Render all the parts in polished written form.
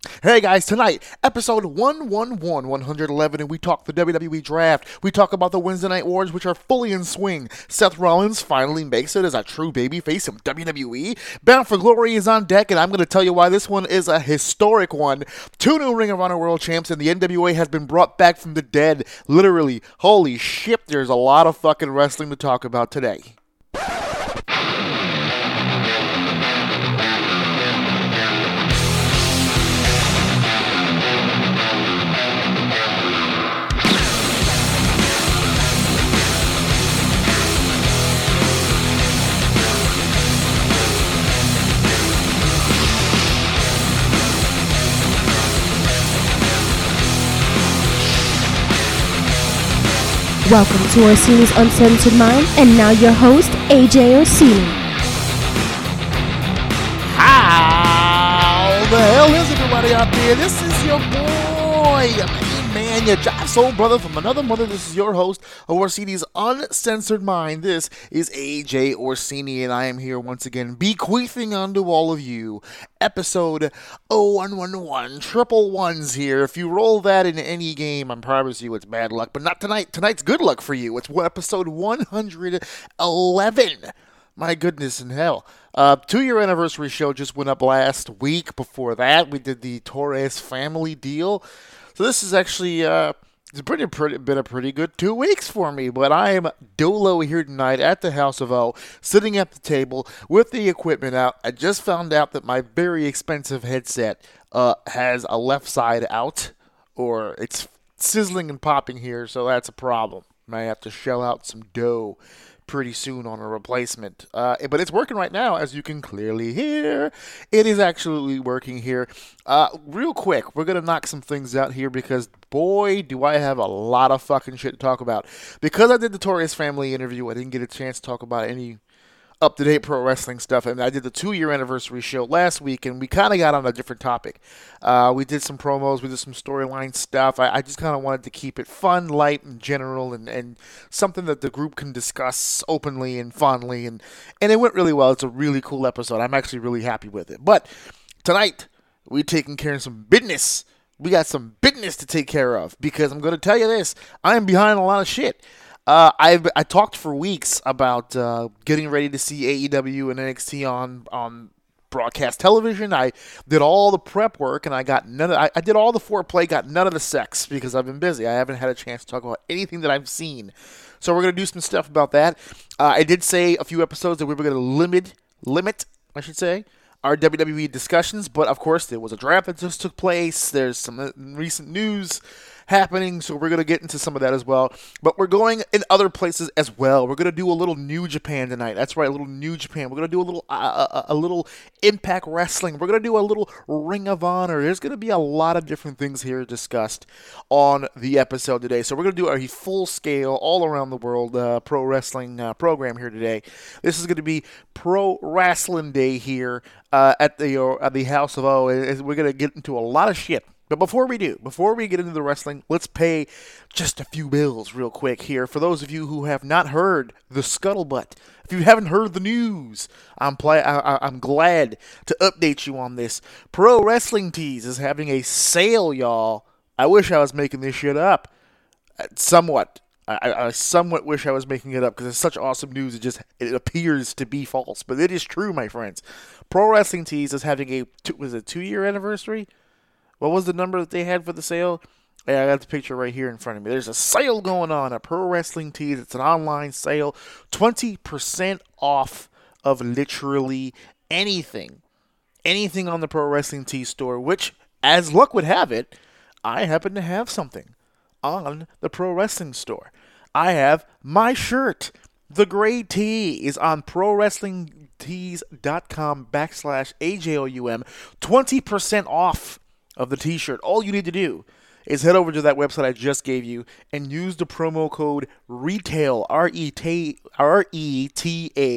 Hey guys, tonight, episode 111, and we talk the WWE Draft. We talk about the Wednesday Night Wars, which are fully in swing. Seth Rollins finally makes it as a true babyface in WWE. Bound for Glory is on deck, and I'm going to tell you why this one is a historic one. Two new Ring of Honor World Champs, and the NWA has been brought back from the dead. Literally, holy shit, there's a lot of fucking wrestling to talk about today. Welcome to Orsini's Uncensored Mind, and now your host, AJ Orsini. How the hell is everybody out there? This is your boy, man, your Jive Soul brother from another mother. This is your host of Orsini's Uncensored Mind. This is AJ Orsini, and I am here once again, bequeathing unto all of you episode 0111, triple ones here. If you roll that in any game, I promise you it's bad luck, but not tonight. Tonight's good luck for you. It's episode 111. My goodness in hell. 2-year anniversary show just went up last week. Before that, we did the Torres family deal. So this is actually it's been a pretty good 2 weeks for me. But I am dolo here tonight at the House of O, sitting at the table with the equipment out. I just found out that my very expensive headset has a left side out, or it's sizzling and popping here, so that's a problem. I have to shell out some dough pretty soon on a replacement. But it's working right now, as you can clearly hear. It is absolutely working here. Real quick, we're going to knock some things out here because, boy, do I have a lot of fucking shit to talk about. Because I did the Torres family interview, I didn't get a chance to talk about any up-to-date pro wrestling stuff, and I did the 2-year anniversary show last week, and we kind of got on a different topic. We did some promos, we did some storyline stuff. I just kind of wanted to keep it fun, light, and general, and something that the group can discuss openly and fondly, and it went really well. It's a really cool episode. I'm actually really happy with it. But tonight, we're taking care of some business. We got some business to take care of, because I'm going to tell you this, I am behind a lot of shit. I talked for weeks about getting ready to see AEW and NXT on broadcast television. I did all the prep work, and I got none of. I did all the foreplay, got none of the sex because I've been busy. I haven't had a chance to talk about anything that I've seen. So we're gonna do some stuff about that. I did say a few episodes that we were gonna limit, I should say, our WWE discussions, but of course there was a draft that just took place. There's some recent news happening, so we're going to get into some of that as well. But we're going in other places as well. We're going to do a little New Japan tonight. That's right, a little New Japan. We're going to do a little Impact Wrestling. We're going to do a little Ring of Honor. There's going to be a lot of different things here discussed on the episode today. So we're going to do a full-scale, all-around the world pro wrestling program here today. This is going to be Pro Wrestling Day here at the House of O. We're going to get into a lot of shit. But before we get into the wrestling, let's pay just a few bills real quick here. For those of you who have not heard the scuttlebutt, if you haven't heard the news, I'm glad to update you on this. Pro Wrestling Tees is having a sale, y'all. I wish I was making this shit up. Somewhat. I somewhat wish I was making it up because it's such awesome news. It appears to be false, but it is true, my friends. Pro Wrestling Tees is having a 2-year anniversary? What was the number that they had for the sale? Yeah, I got the picture right here in front of me. There's a sale going on at Pro Wrestling Tees. It's an online sale. 20% off of literally anything. Anything on the Pro Wrestling Tees store, which, as luck would have it, I happen to have something on the Pro Wrestling store. I have my shirt. The gray tee is on ProWrestlingTees.com/AJOUM. 20% off of the t-shirt. All you need to do is head over to that website I just gave you and use the promo code RETAIL,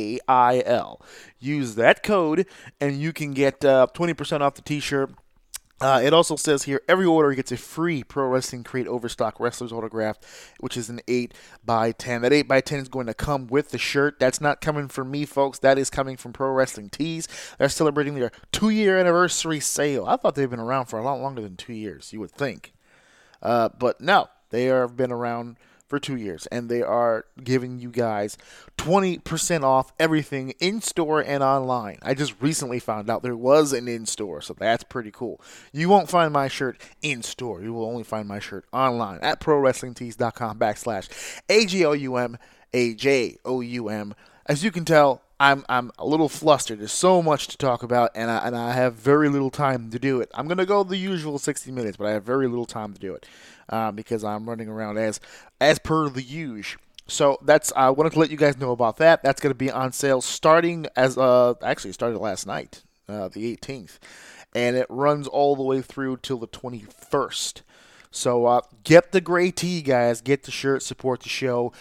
RETAIL. Use that code and you can get 20% off the t-shirt. It also says here every order gets a free Pro Wrestling Create Overstock Wrestler's autograph, which is an 8x10. That 8x10 is going to come with the shirt. That's not coming from me, folks. That is coming from Pro Wrestling Tees. They're celebrating their 2-year anniversary sale. I thought they've been around for a lot longer than 2 years, you would think. But no, they have been around for 2 years, and they are giving you guys 20% off everything in store and online. I just recently found out there was an in store, so that's pretty cool. You won't find my shirt in store. You will only find my shirt online at prowrestlingtees.com/AJOUM, AJOUM. As you can tell, I'm a little flustered. There's so much to talk about, and I have very little time to do it. I'm going to go the usual 60 minutes, but I have very little time to do it because I'm running around as per the usual. So I wanted to let you guys know about that. That's going to be on sale starting actually it started last night, the 18th, and it runs all the way through till the 21st. So get the gray tee, guys. Get the shirt. Support the show.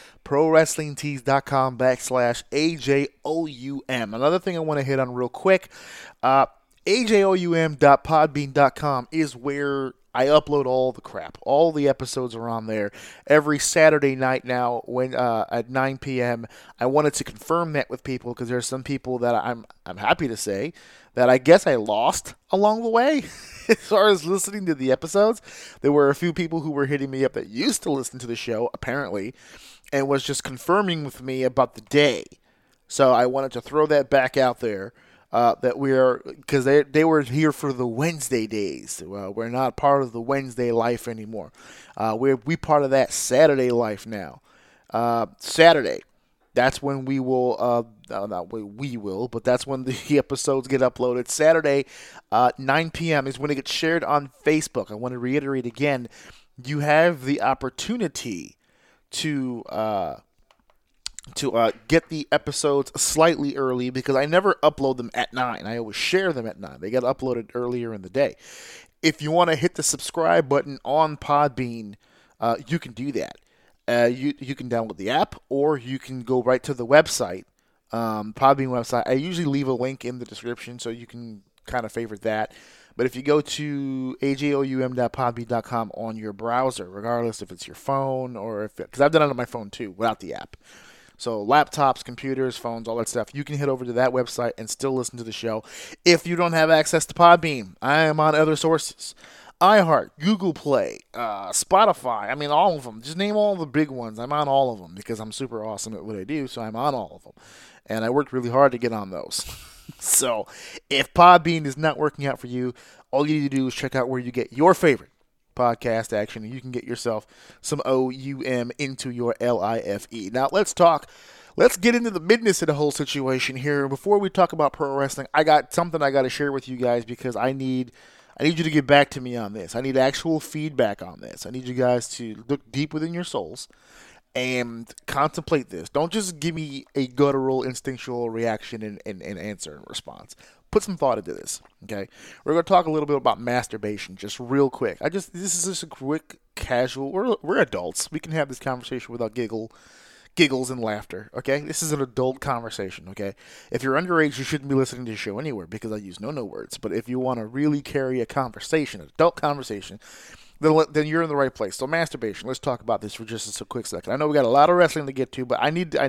ProWrestlingTees.com/AJOUM. Another thing I want to hit on real quick. AJOUM.podbean.com is where I upload all the crap. All the episodes are on there every Saturday night now when at 9 p.m. I wanted to confirm that with people because there are some people that I'm happy to say that I guess I lost along the way as far as listening to the episodes. There were a few people who were hitting me up that used to listen to the show, apparently, and was just confirming with me about the day. So I wanted to throw that back out there. That because they were here for the Wednesday days. We're not part of the Wednesday life anymore. We part of that Saturday life now. Saturday, that's when we will, not we will, but that's when the episodes get uploaded. Saturday, 9 p.m. is when it gets shared on Facebook. I want to reiterate again, you have the opportunity to get the episodes slightly early because I never upload them at 9. I always share them at 9. They get uploaded earlier in the day. If you want to hit the subscribe button on Podbean, you can do that. You can download the app or you can go right to the website, Podbean website. I usually leave a link in the description so you can kind of favorite that. But if you go to ajoum.podbean.com on your browser, regardless if it's your phone or because I've done it on my phone too without the app. So laptops, computers, phones, all that stuff. You can head over to that website and still listen to the show. If you don't have access to Podbean, I am on other sources. iHeart, Google Play, Spotify. I mean, all of them. Just name all the big ones. I'm on all of them because I'm super awesome at what I do, so I'm on all of them. And I worked really hard to get on those. So if Podbean is not working out for you, all you need to do is check out where you get your favorite podcast action, and you can get yourself some OUM into your LIFE. Now let's get into the business of the whole situation here. Before we talk about pro wrestling, I got something I got to share with you guys because I need you to get back to me on this. I need actual feedback on this. I need you guys to look deep within your souls and contemplate this. Don't just give me a guttural, instinctual reaction and answer and response. Put some thought into this, okay? We're going to talk a little bit about masturbation just real quick. This is just a quick, casual, we're adults. We can have this conversation without giggles and laughter, okay? This is an adult conversation, okay? If you're underage, you shouldn't be listening to the show anywhere because I use no words. But if you want to really carry a conversation, an adult conversation, then you're in the right place. So masturbation, let's talk about this for just a quick second. I know we got a lot of wrestling to get to, but I need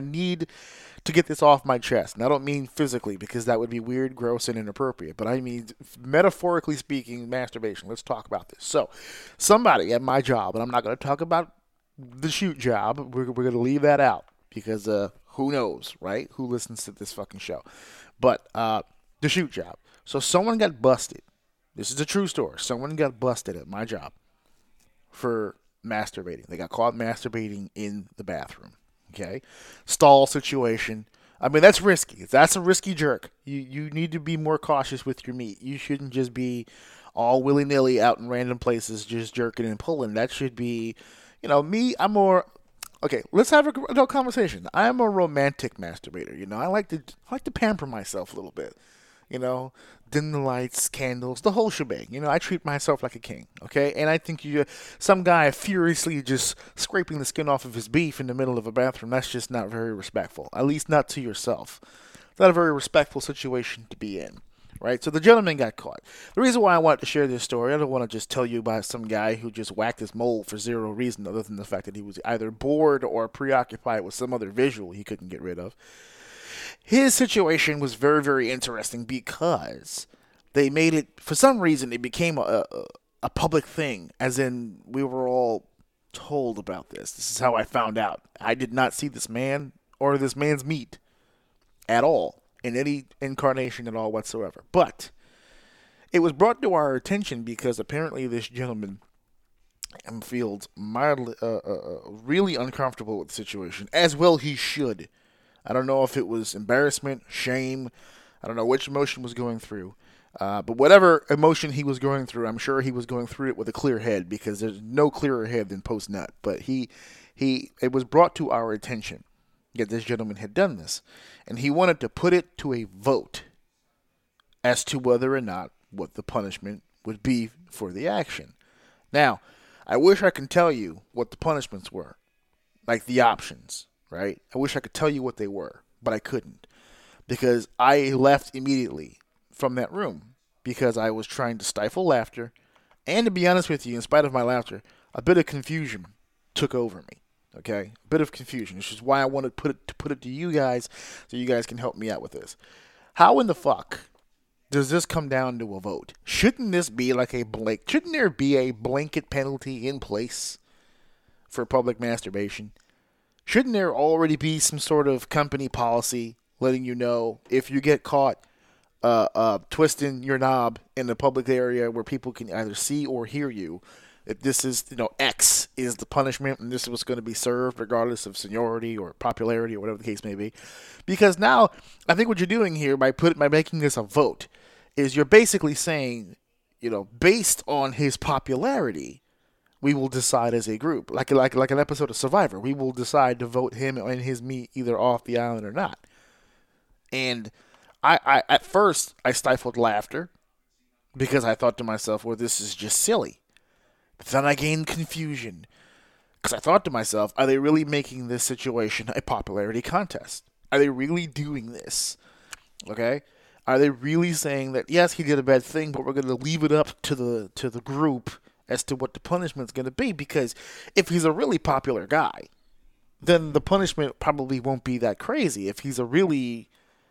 to get this off my chest. And I don't mean physically because that would be weird, gross, and inappropriate. But I mean metaphorically speaking, masturbation. Let's talk about this. So somebody at my job, and I'm not going to talk about the shoot job. We're going to leave that out because who knows, right? Who listens to this fucking show? But the shoot job. So someone got busted. This is a true story. Someone got busted at my job for masturbating. They got caught masturbating in the bathroom. Okay? Stall situation. I mean, that's risky. That's a risky jerk. You need to be more cautious with your meat. You shouldn't just be all willy-nilly out in random places just jerking and pulling. That should be, me, I'm more... Okay, let's have a adult conversation. I'm a romantic masturbator, I like to pamper myself a little bit. Dim the lights, candles, the whole shebang. I treat myself like a king, okay? And I think some guy furiously just scraping the skin off of his beef in the middle of a bathroom, that's just not very respectful. At least not to yourself. It's not a very respectful situation to be in. right? So the gentleman got caught. The reason why I wanted to share this story, I don't want to just tell you about some guy who just whacked his mole for zero reason other than the fact that he was either bored or preoccupied with some other visual he couldn't get rid of. His situation was very, very interesting because they made it, for some reason, it became a public thing, as in we were all told about this. This is how I found out. I did not see this man or this man's meat at all in any incarnation at all whatsoever. But it was brought to our attention because apparently this gentleman feels mildly, really uncomfortable with the situation, as well he should. I don't know if it was embarrassment, shame. I don't know which emotion was going through. But whatever emotion he was going through, I'm sure he was going through it with a clear head, because there's no clearer head than post-nut. But it was brought to our attention that this gentleman had done this, and he wanted to put it to a vote as to whether or not what the punishment would be for the action. Now, I wish I could tell you what the punishments were, like the options, right? I wish I could tell you what they were, but I couldn't, because I left immediately from that room because I was trying to stifle laughter, and to be honest with you, in spite of my laughter, a bit of confusion took over me. Okay, a bit of confusion, which is why I wanted to put it to you guys, so you guys can help me out with this. How in the fuck does this come down to a vote? Shouldn't this be like shouldn't there be a blanket penalty in place for public masturbation? Shouldn't there already be some sort of company policy letting you know if you get caught twisting your knob in a public area where people can either see or hear you, if this is, X is the punishment and this is what's going to be served regardless of seniority or popularity or whatever the case may be? Because now, I think what you're doing here by making this a vote is you're basically saying, based on his popularity, we will decide as a group, like an episode of Survivor. We will decide to vote him and his meat either off the island or not. And I at first I stifled laughter because I thought to myself, well, this is just silly. But then I gained confusion because I thought to myself, are they really making this situation a popularity contest? Are they really doing this? Okay? Are they really saying that, yes, he did a bad thing, but we're going to leave it up to the group as to what the punishment's going to be? Because if he's a really popular guy, then the punishment probably won't be that crazy. If he's a really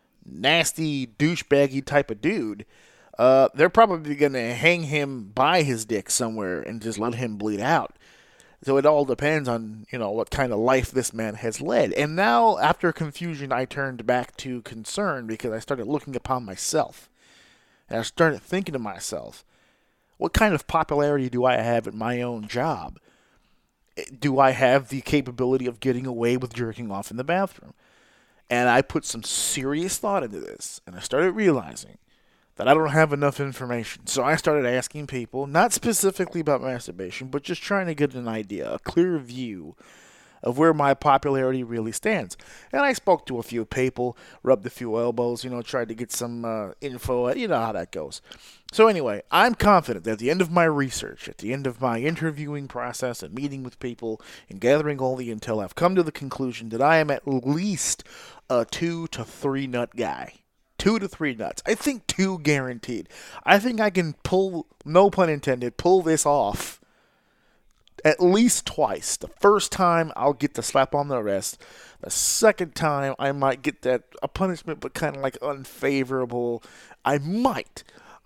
nasty, douchebaggy type of dude, they're probably going to hang him by his dick somewhere and just let him bleed out. So it all depends on, what kind of life this man has led. And now, after confusion, I turned back to concern because I started looking upon myself. And I started thinking to myself, what kind of popularity do I have at my own job? Do I have the capability of getting away with jerking off in the bathroom? And I put some serious thought into this, and I started realizing that I don't have enough information. So I started asking people, not specifically about masturbation, but just trying to get an idea, a clear view of where my popularity really stands. And I spoke to a few people, rubbed a few elbows, tried to get some info. You know how that goes. So anyway, I'm confident that at the end of my research, at the end of my interviewing process and meeting with people and gathering all the intel, I've come to the conclusion that I am at least a 2 to 3 nut guy. 2 to 3 nuts. I think 2 guaranteed. I think I can pull, no pun intended, pull this off at least twice. The first time, I'll get the slap on the wrist. The second time, I might get a punishment, but kind of like unfavorable. I might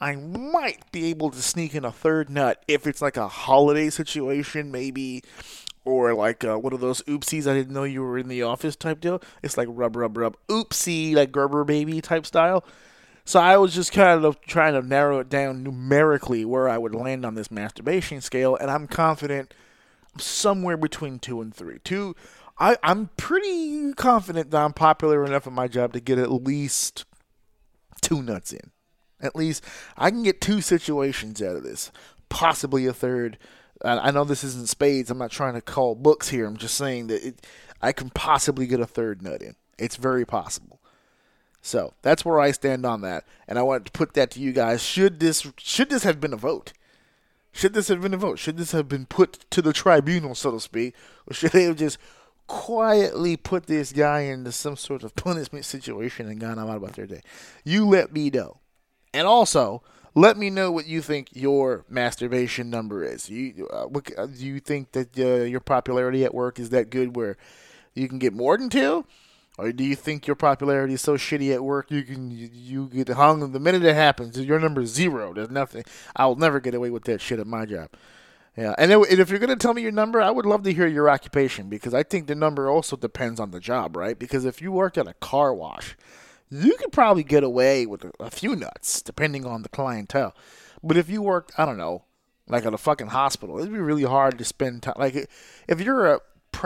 be able to sneak in a 3rd nut if it's like a holiday situation, maybe, or like one of those oopsies, I didn't know you were in the office type deal. It's like rub, oopsie, like Gerber baby type style. So I was just kind of trying to narrow it down numerically where I would land on this masturbation scale, and I'm confident somewhere between 2 and 3. I'm pretty confident that I'm popular enough at my job to get at least 2 nuts in. At least I can get 2 situations out of this, possibly a 3rd. I know this isn't spades. I'm not trying to call books here. I'm just saying that I can possibly get a 3rd nut in. It's very possible. So that's where I stand on that, and I wanted to put that to you guys. Should this have been a vote? Should this have been a vote? Should this have been put to the tribunal, so to speak, or should they have just quietly put this guy into some sort of punishment situation and gone on about their day? You let me know. And also, let me know what you think your masturbation number is. Do you think that your popularity at work is that good where you can get more than two? Or do you think your popularity is so shitty at work you get hung the minute it happens? Your number is zero. There's nothing. I'll never get away with that shit at my job. Yeah, and if you're gonna tell me your number, I would love to hear your occupation because I think the number also depends on the job, right? Because if you worked at a car wash, you could probably get away with a few nuts depending on the clientele. But if you worked, I don't know, like at a fucking hospital, it'd be really hard to spend time. Like if you're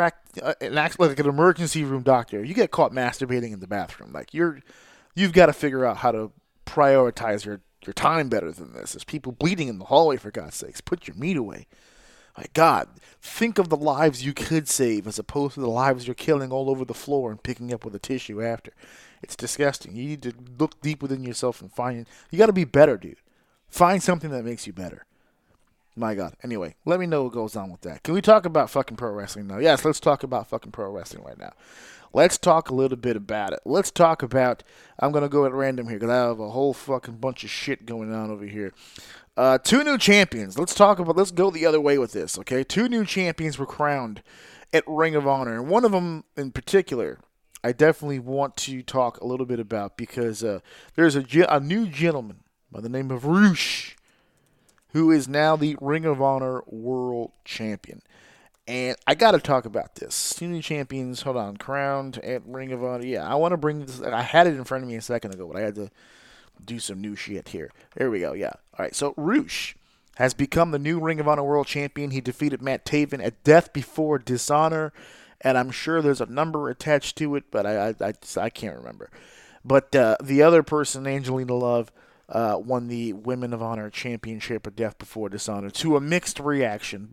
like an emergency room doctor, you get caught masturbating in the bathroom. Like you've got to figure out how to prioritize your time better than this. There's people bleeding in the hallway, for God's sakes. Put your meat away. My God, think of the lives you could save as opposed to the lives you're killing all over the floor and picking up with a tissue after. It's disgusting. You need to look deep within yourself and you got to be better, dude. Find something that makes you better. My God. Anyway, let me know what goes on with that. Can we talk about fucking pro wrestling now? Yes, let's talk about fucking pro wrestling right now. Let's talk a little bit about it. Let's talk about, I'm going to go at random here because I have a whole fucking bunch of shit going on over here. Two new champions. Let's go the other way with this, okay? Two new champions were crowned at Ring of Honor. And one of them in particular, I definitely want to talk a little bit about because there's a new gentleman by the name of Rush, who is now the Ring of Honor World Champion. And I got to talk about this. Two new champions, hold on, crowned at Ring of Honor. Yeah, I want to bring this. I had it in front of me a second ago, but I had to do some new shit here. There we go, yeah. All right, so Rush has become the new Ring of Honor World Champion. He defeated Matt Taven at Death Before Dishonor, and I'm sure there's a number attached to it, but I can't remember. But the other person, Angelina Love, won the Women of Honor Championship at Death Before Dishonor to a mixed reaction.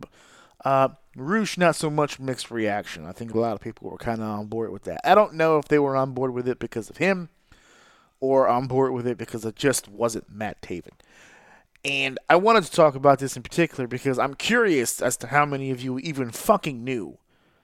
Rush, not so much mixed reaction. I think a lot of people were kind of on board with that. I don't know if they were on board with it because of him or on board with it because it just wasn't Matt Taven. And I wanted to talk about this in particular because I'm curious as to how many of you even fucking knew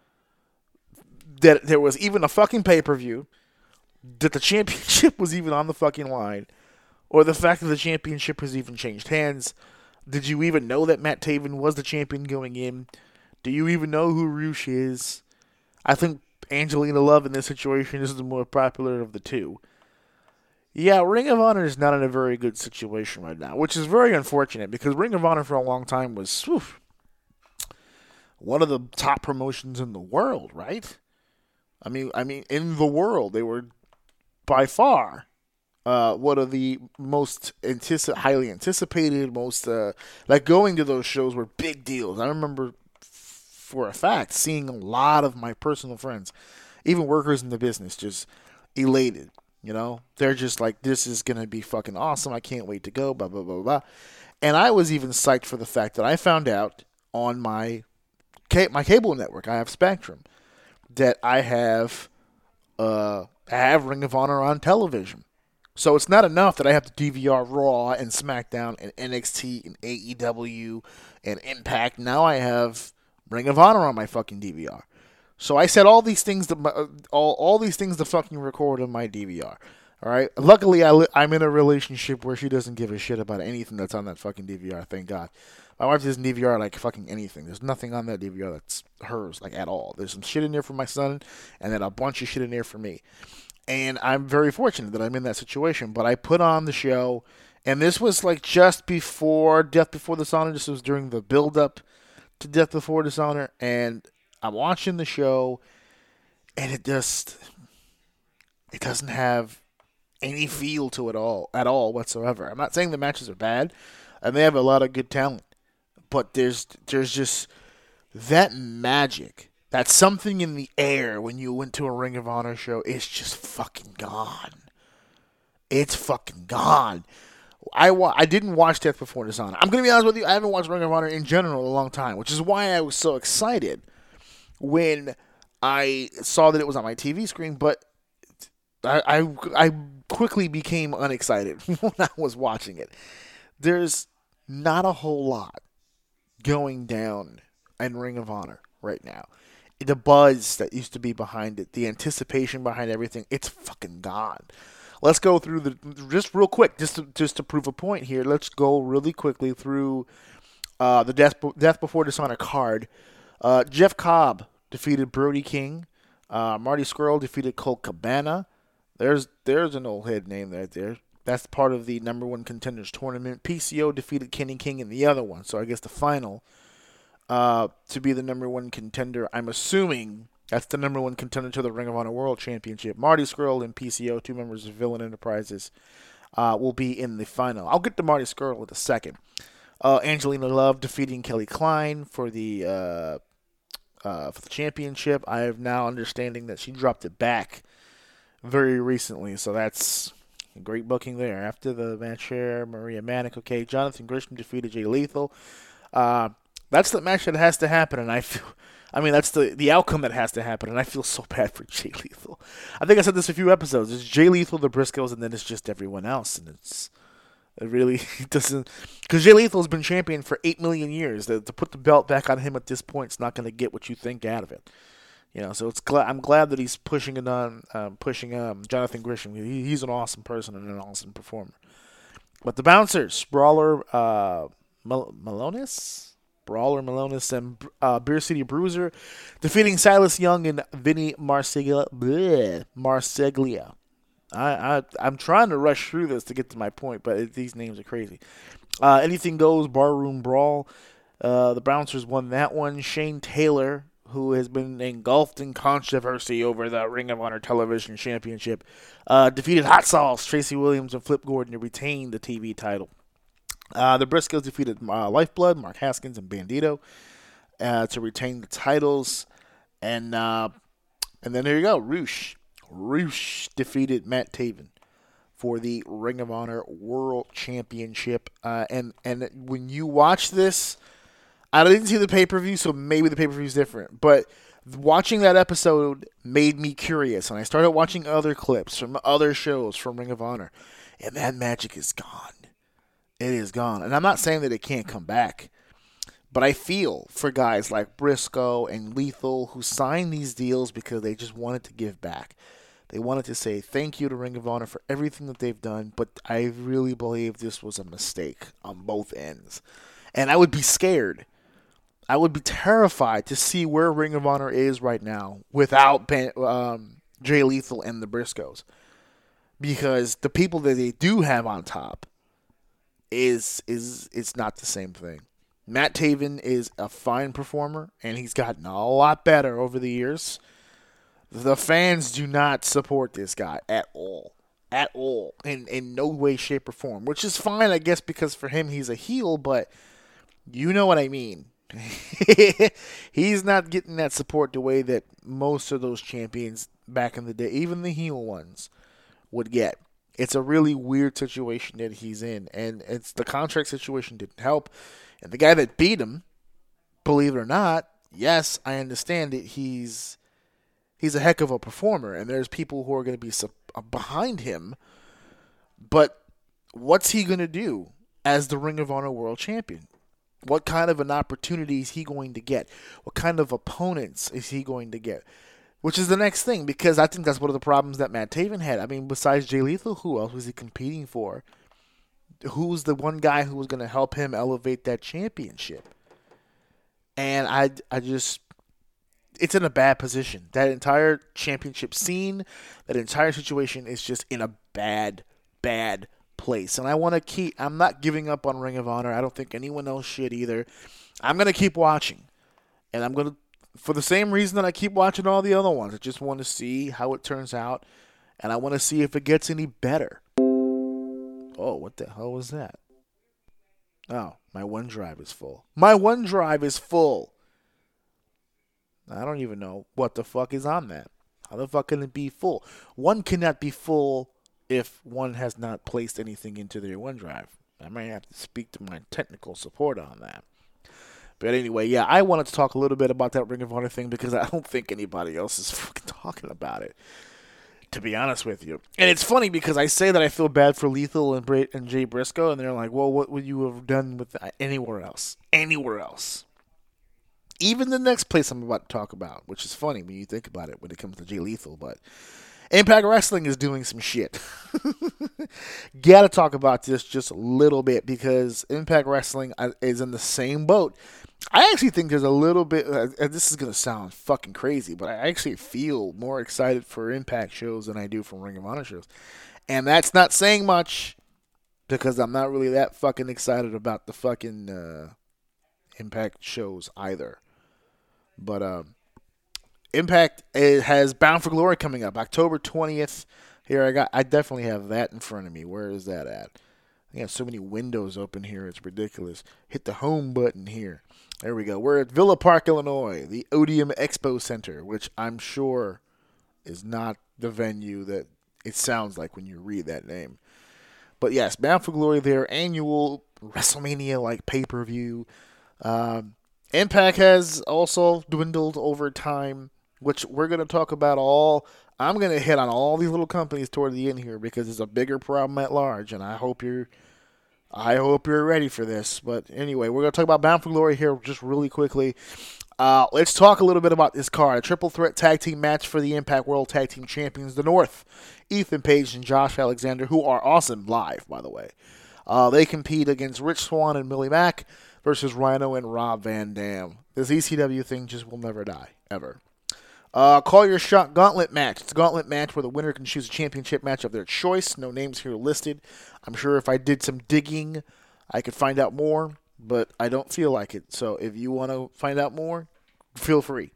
that there was even a fucking pay-per-view, that the championship was even on the fucking line, or the fact that the championship has even changed hands. Did you even know that Matt Taven was the champion going in? Do you even know who Rush is? I think Angelina Love in this situation is the more popular of the two. Yeah, Ring of Honor is not in a very good situation right now, which is very unfortunate because Ring of Honor for a long time was one of the top promotions in the world, right? I mean, in the world, they were by far one of the most highly anticipated, most like going to those shows were big deals. I remember for a fact seeing a lot of my personal friends, even workers in the business, just elated. You know, they're just like, this is going to be fucking awesome. I can't wait to go, blah, blah, blah, blah. And I was even psyched for the fact that I found out on my cable network, I have Spectrum, that I have Ring of Honor on television. So it's not enough that I have to DVR Raw and SmackDown and NXT and AEW and Impact. Now I have Ring of Honor on my fucking DVR. So I set all these things to all these things to fucking record on my DVR. All right. Luckily, I'm in a relationship where she doesn't give a shit about anything that's on that fucking DVR. Thank God. My wife doesn't DVR like fucking anything. There's nothing on that DVR that's hers, like at all. There's some shit in there for my son, and then a bunch of shit in there for me. And I'm very fortunate that I'm in that situation. But I put on the show, and this was like just before Death Before Dishonor. This was during the build-up to Death Before Dishonor, and I'm watching the show, and it doesn't have any feel to it at all whatsoever. I'm not saying the matches are bad, and they have a lot of good talent, but there's just that magic, that something in the air when you went to a Ring of Honor show is just fucking gone. It's fucking gone. I didn't watch Death Before Dishonor. I'm going to be honest with you, I haven't watched Ring of Honor in general in a long time, which is why I was so excited when I saw that it was on my TV screen, but I quickly became unexcited when I was watching it. There's not a whole lot going down in Ring of Honor right now. The buzz that used to be behind it, the anticipation behind everything, it's fucking gone. let's go through just real quick, just to prove a point here. Let's go really quickly through the Death Before Dishonor card. Jeff Cobb defeated Brody King. Marty Scurll defeated Colt Cabana. There's an old head name right there. That's part of the number one contenders tournament. PCO defeated Kenny King in the other one. So I guess the final to be the number one contender, I'm assuming that's the number one contender to the Ring of Honor World Championship. Marty Scurll and PCO, two members of Villain Enterprises, will be in the final. I'll get to Marty Scurll in a second. Angelina Love defeating Kelly Klein for the championship. I am now understanding that she dropped it back very recently, so that's a great booking there. After the match here, Maria Manic, okay, Jonathan Gresham defeated Jay Lethal. That's the match that has to happen, and that's the outcome that has to happen, and I feel so bad for Jay Lethal. I think I said this a few episodes. It's Jay Lethal, the Briscoes, and then it's just everyone else, and it really doesn't, because Jay Lethal's been champion for 8 million years. To put the belt back on him at this point is not going to get what you think out of it. So I'm glad that he's pushing it on, Jonathan Gresham. He's an awesome person and an awesome performer. But the Bouncers, Brawler Malonis, and Beer City Bruiser, defeating Silas Young and Vinny Marseglia. I'm trying to rush through this to get to my point, but these names are crazy. Anything Goes, Barroom Brawl. The Bouncers won that one. Shane Taylor, who has been engulfed in controversy over the Ring of Honor Television Championship, defeated Hot Sauce, Tracy Williams, and Flip Gordon to retain the TV title. The Briscoes defeated Lifeblood, Mark Haskins, and Bandito to retain the titles. And then there you go, Roosh. Roosh defeated Matt Taven for the Ring of Honor World Championship. And when you watch this, I didn't see the pay-per-view, so maybe the pay-per-view is different. But watching that episode made me curious, and I started watching other clips from other shows from Ring of Honor, and that magic is gone. It is gone. And I'm not saying that it can't come back, but I feel for guys like Briscoe and Lethal who signed these deals because they just wanted to give back. They wanted to say thank you to Ring of Honor for everything that they've done, but I really believe this was a mistake on both ends. And I would be scared. I would be terrified to see where Ring of Honor is right now without Jay Lethal and the Briscoes. Because the people that they do have on top is not the same thing. Matt Taven is a fine performer, and he's gotten a lot better over the years. The fans do not support this guy at all. At all. In no way, shape, or form. Which is fine, I guess, because for him, he's a heel, but you know what I mean. He's not getting that support the way that most of those champions back in the day, even the heel ones, would get. It's a really weird situation that he's in, and the contract situation didn't help. And the guy that beat him, believe it or not, yes, I understand it. He's a heck of a performer, and there's people who are going to be behind him. But what's he going to do as the Ring of Honor World Champion? What kind of an opportunity is he going to get? What kind of opponents is he going to get? Which is the next thing, because I think that's one of the problems that Matt Taven had. I mean, besides Jay Lethal, who else was he competing for? Who's the one guy who was going to help him elevate that championship? And I just, it's in a bad position. That entire championship scene, that entire situation is just in a bad place. And I'm not giving up on Ring of Honor. I don't think anyone else should either. I'm going to keep watching. And I'm going to, for the same reason that I keep watching all the other ones. I just want to see how it turns out. And I want to see if it gets any better. Oh, what the hell was that? Oh, my OneDrive is full. My OneDrive is full. I don't even know what the fuck is on that. How the fuck can it be full? One cannot be full if one has not placed anything into their OneDrive. I might have to speak to my technical support on that. But anyway, yeah, I wanted to talk a little bit about that Ring of Honor thing because I don't think anybody else is fucking talking about it, to be honest with you. And it's funny because I say that I feel bad for Lethal and Jay Briscoe, and they're like, well, what would you have done with that anywhere else? Anywhere else. Even the next place I'm about to talk about, which is funny when you think about it when it comes to Jay Lethal, but Impact Wrestling is doing some shit. Gotta talk about this just a little bit because Impact Wrestling is in the same boat. I actually think there's a little bit, this is going to sound fucking crazy, but I actually feel more excited for Impact shows than I do for Ring of Honor shows. And that's not saying much because I'm not really that fucking excited about the fucking Impact shows either. But Impact has Bound for Glory coming up October 20th. Here I definitely have that in front of me. Where is that at? I have so many windows open here, it's ridiculous. Hit the home button here. There we go. We're at Villa Park, Illinois, the Odeum Expo Center, which I'm sure is not the venue that it sounds like when you read that name. But yes, Bound for Glory, their annual WrestleMania-like pay-per-view. Impact has also dwindled over time, which we're going to talk about all. I'm going to hit on all these little companies toward the end here because it's a bigger problem at large, and I hope you're ready for this. But anyway, we're going to talk about Bound for Glory here just really quickly. Let's talk a little bit about this card. A triple threat tag team match for the Impact World Tag Team Champions, the North. Ethan Page and Josh Alexander, who are awesome live, by the way. They compete against Rich Swann and Millie Mack versus Rhino and Rob Van Dam. This ECW thing just will never die, ever. Call Your Shot Gauntlet match. It's a gauntlet match where the winner can choose a championship match of their choice. No names here listed. I'm sure if I did some digging, I could find out more, but I don't feel like it. So if you want to find out more, feel free.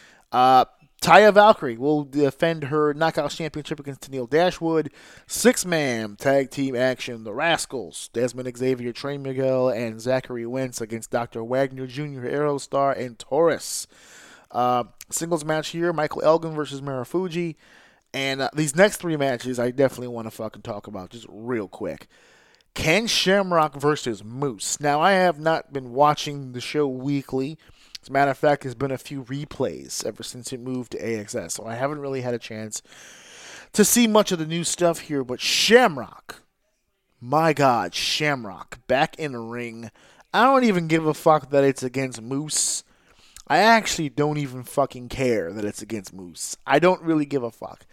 Taya Valkyrie will defend her Knockouts Championship against Tennille Dashwood. 6-man tag team action. The Rascals, Desmond Xavier, Trey Miguel, and Zachary Wentz against Dr. Wagner Jr., Aerostar, and Taurus. Singles match here, Michael Elgin versus Marufuji. And these next 3 matches I definitely want to fucking talk about just real quick. Ken Shamrock versus Moose. Now, I have not been watching the show weekly. As a matter of fact, there's been a few replays ever since it moved to AXS, so I haven't really had a chance to see much of the new stuff here. But Shamrock, my God, Shamrock, back in the ring. I don't even give a fuck that it's against Moose. I actually don't even fucking care that it's against Moose. I don't really give a fuck.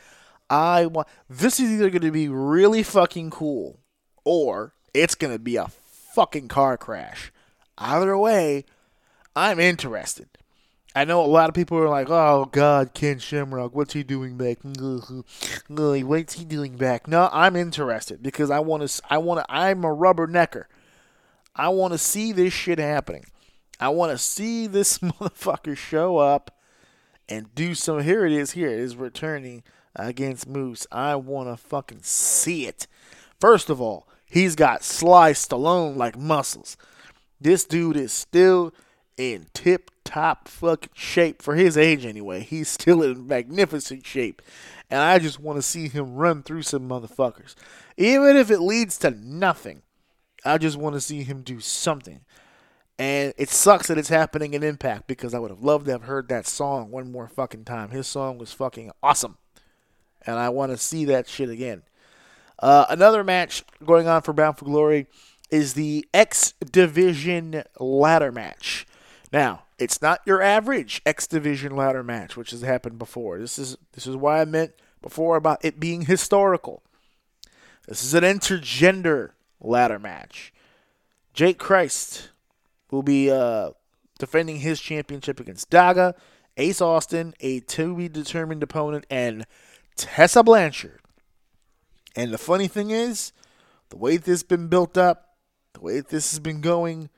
This is either going to be really fucking cool, or it's going to be a fucking car crash. Either way, I'm interested. I know a lot of people are like, oh, God, Ken Shamrock, what's he doing back? What's he doing back? No, I'm interested because I'm a rubbernecker. I want to see this shit happening. I want to see this motherfucker show up and do some. Here it is returning against Moose. I want to fucking see it. First of all, he's got Sly Stallone like muscles. This dude is still in tip-top fucking shape for his age anyway. He's still in magnificent shape. And I just want to see him run through some motherfuckers. Even if it leads to nothing, I just want to see him do something. And it sucks that it's happening in Impact because I would have loved to have heard that song one more fucking time. His song was fucking awesome. And I want to see that shit again. Another match going on for Bound for Glory is the X Division ladder match. Now, it's not your average X Division ladder match, which has happened before. This is why I meant before about it being historical. This is an intergender ladder match. Jake Christ will be defending his championship against Daga, Ace Austin, a to-be-determined opponent, and Tessa Blanchard. And the funny thing is, the way this has been built up, the way this has been going,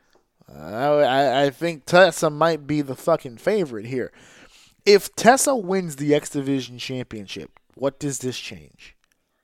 I think Tessa might be the fucking favorite here. If Tessa wins the X Division Championship, what does this change?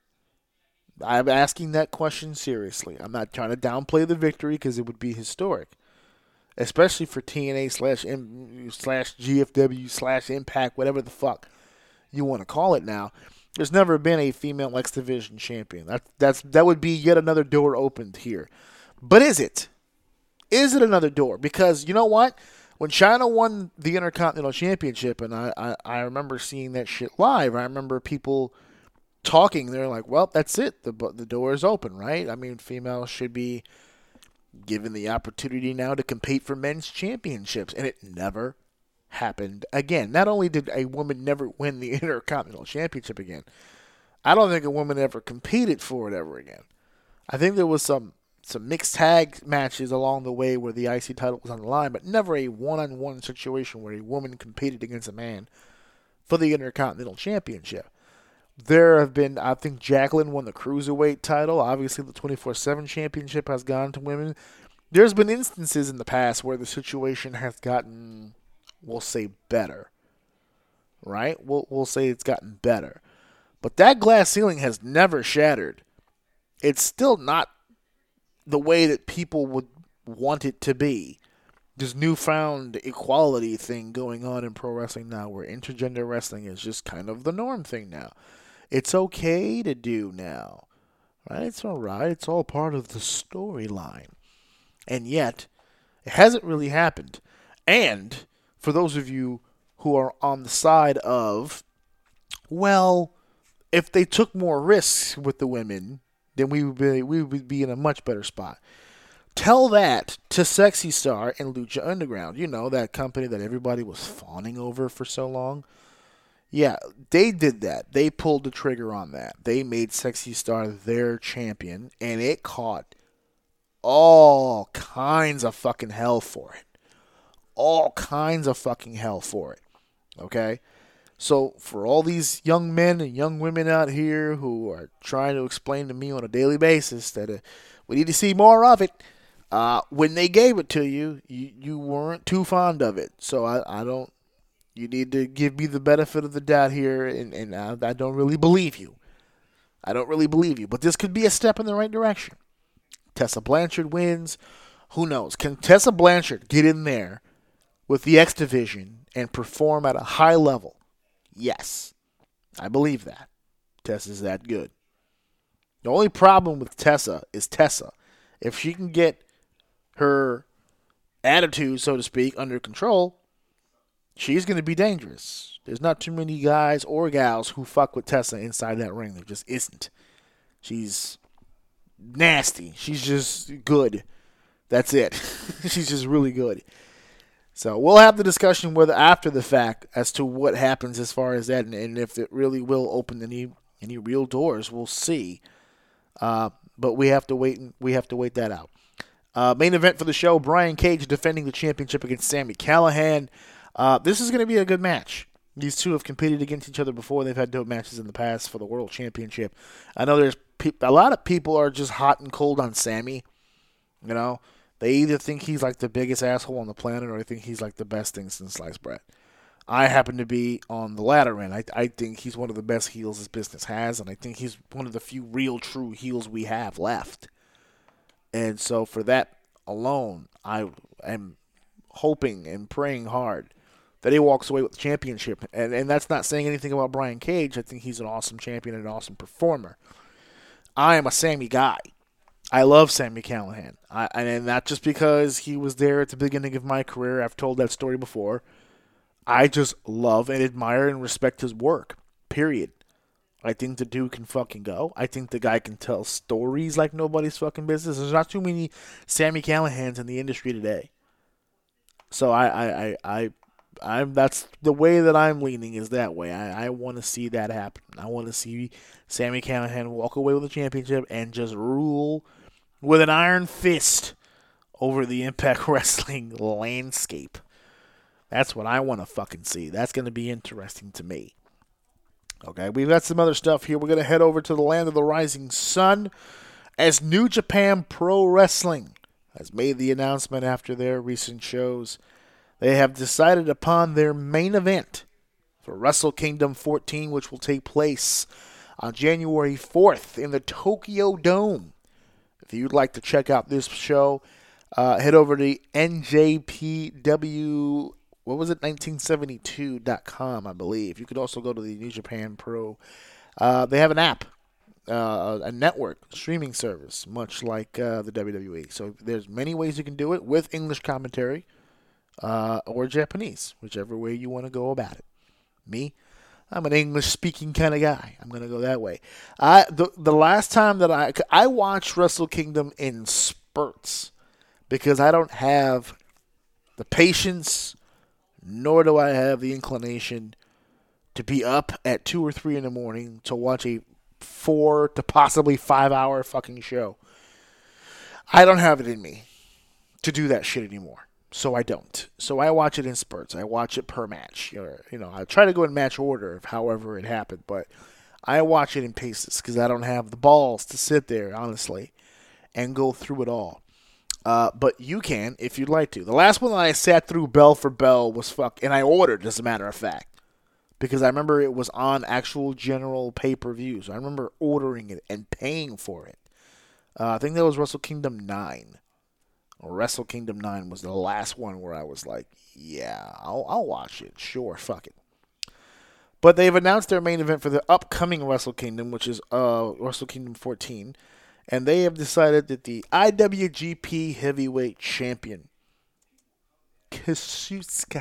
I'm asking that question seriously. I'm not trying to downplay the victory because it would be historic. Especially for TNA slash GFW slash Impact, whatever the fuck you want to call it now. There's never been a female X Division champion. That would be yet another door opened here. But is it? Is it another door? Because you know what? When Chyna won the Intercontinental Championship, and I remember seeing that shit live, I remember people talking. They're like, well, that's it. The door is open, right? I mean, females should be given the opportunity now to compete for men's championships. And it never happened again. Not only did a woman never win the Intercontinental Championship again, I don't think a woman ever competed for it ever again. I think there was some mixed tag matches along the way where the IC title was on the line, but never a one-on-one situation where a woman competed against a man for the Intercontinental Championship. There have been, I think Jacqueline won the Cruiserweight title. Obviously, the 24/7 Championship has gone to women. There's been instances in the past where the situation has gotten, we'll say, better. Right? We'll say it's gotten better. But that glass ceiling has never shattered. It's still not the way that people would want it to be. This newfound equality thing going on in pro wrestling now, where intergender wrestling is just kind of the norm thing now. It's okay to do now. Right? It's all right. It's all part of the storyline. And yet, it hasn't really happened. And for those of you who are on the side of, well, if they took more risks with the women, then we would be in a much better spot. Tell that to Sexy Star and Lucha Underground. You know, that company that everybody was fawning over for so long. Yeah, they did that. They pulled the trigger on that. They made Sexy Star their champion, and it caught all kinds of fucking hell for it. All kinds of fucking hell for it. Okay? So for all these young men and young women out here who are trying to explain to me on a daily basis that we need to see more of it, when they gave it to you, you weren't too fond of it. So I don't. You need to give me the benefit of the doubt here, and I don't really believe you. I don't really believe you. But this could be a step in the right direction. Tessa Blanchard wins. Who knows? Can Tessa Blanchard get in there with the X Division and perform at a high level? Yes. I believe that. Tessa's that good. The only problem with Tessa is Tessa. If she can get her attitude, so to speak, under control, she's going to be dangerous. There's not too many guys or gals who fuck with Tessa inside that ring. There just isn't. She's nasty. She's just good. That's it. She's just really good. So we'll have the discussion whether after the fact as to what happens as far as that, and if it really will open any real doors. We'll see. But we have to wait. We have to wait that out. Main event for the show: Brian Cage defending the championship against Sami Callihan. This is going to be a good match. These two have competed against each other before. They've had dope matches in the past for the World Championship. I know there's a lot of people are just hot and cold on Sami. You know, they either think he's like the biggest asshole on the planet or they think he's like the best thing since sliced bread. I happen to be on the latter end. I think he's one of the best heels this business has, and I think he's one of the few real true heels we have left. And so for that alone, I am hoping and praying hard that he walks away with the championship. And that's not saying anything about Brian Cage. I think he's an awesome champion and an awesome performer. I am a Sami guy. I love Sami Callihan. And not just because he was there at the beginning of my career. I've told that story before. I just love and admire and respect his work. Period. I think the dude can fucking go. I think the guy can tell stories like nobody's fucking business. There's not too many Sami Callihans in the industry today. So I'm that's the way that I'm leaning is that way. I want to see that happen. I want to see Sami Callihan walk away with the championship and just rule with an iron fist over the Impact Wrestling landscape. That's what I want to fucking see. That's going to be interesting to me. Okay, we've got some other stuff here. We're going to head over to the land of the rising sun as New Japan Pro Wrestling has made the announcement after their recent shows. They have decided upon their main event for Wrestle Kingdom 14, which will take place on January 4th in the Tokyo Dome. If you'd like to check out this show, head over to NJPW, 1972.com, I believe. You could also go to the New Japan Pro. They have an app, a network, streaming service, much like the WWE. So there's many ways you can do it with English commentary. Or Japanese, whichever way you want to go about it. Me, I'm an English-speaking kind of guy. I'm going to go that way. The last time that I watched Wrestle Kingdom in spurts because I don't have the patience, nor do I have the inclination to be up at 2 or 3 in the morning to watch a 4 to possibly 5 hour fucking show. I don't have it in me to do that shit anymore. So I don't. So I watch it in spurts. I watch it per match. I try to go in match order of however it happened, but I watch it in paces because I don't have the balls to sit there, honestly, and go through it all. But you can if you'd like to. The last one that I sat through bell for bell was and I ordered, as a matter of fact, because I remember it was on actual general pay-per-view. So I remember ordering it and paying for it. I think that was Wrestle Kingdom 9. Wrestle Kingdom 9 was the last one where I was like, yeah, I'll watch it. Sure, fuck it. But they've announced their main event for the upcoming Wrestle Kingdom, which is Wrestle Kingdom 14. And they have decided that the IWGP Heavyweight Champion, Kazuchika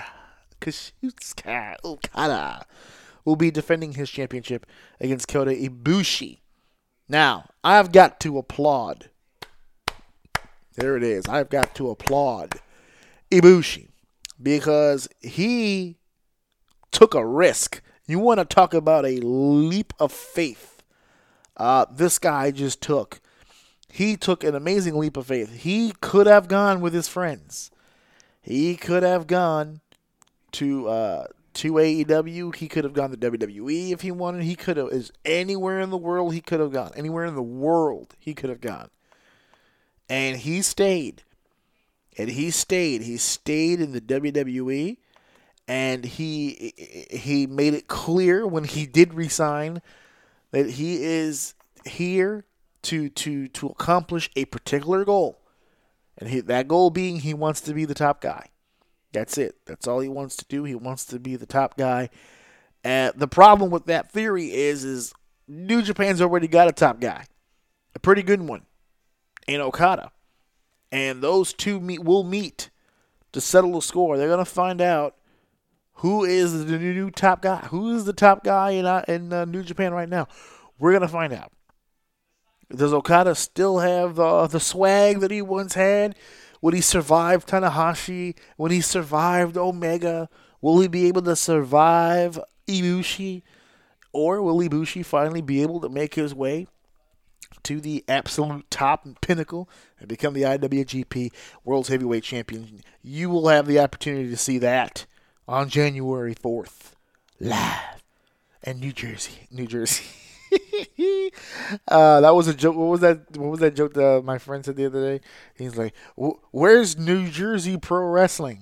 Okada, will be defending his championship against Kota Ibushi. Now, I've got to applaud. There it is. I've got to applaud Ibushi because he took a risk. You want to talk about a leap of faith. This guy just took. He took an amazing leap of faith. He could have gone with his friends. He could have gone to AEW. He could have gone to WWE if he wanted. He could have. Is anywhere in the world he could have gone. Anywhere in the world he could have gone. And he stayed. And he stayed. He stayed in the WWE. And he made it clear when he did resign that he is here to accomplish a particular goal. And that goal being he wants to be the top guy. That's it. That's all he wants to do. He wants to be the top guy. And the problem with that theory is New Japan's already got a top guy. A pretty good one. In Okada. And those two will meet to settle the score. They're going to find out who is the new top guy. Who is the top guy in New Japan right now? We're going to find out. Does Okada still have the swag that he once had? Would he survive Tanahashi? When he survived Omega? Will he be able to survive Ibushi? Or will Ibushi finally be able to make his way to the absolute top and pinnacle and become the IWGP World Heavyweight Champion? You will have the opportunity to see that on January 4th, live in New Jersey. That was a joke. What was that joke that my friend said the other day? He's like, "Where's New Jersey Pro Wrestling?"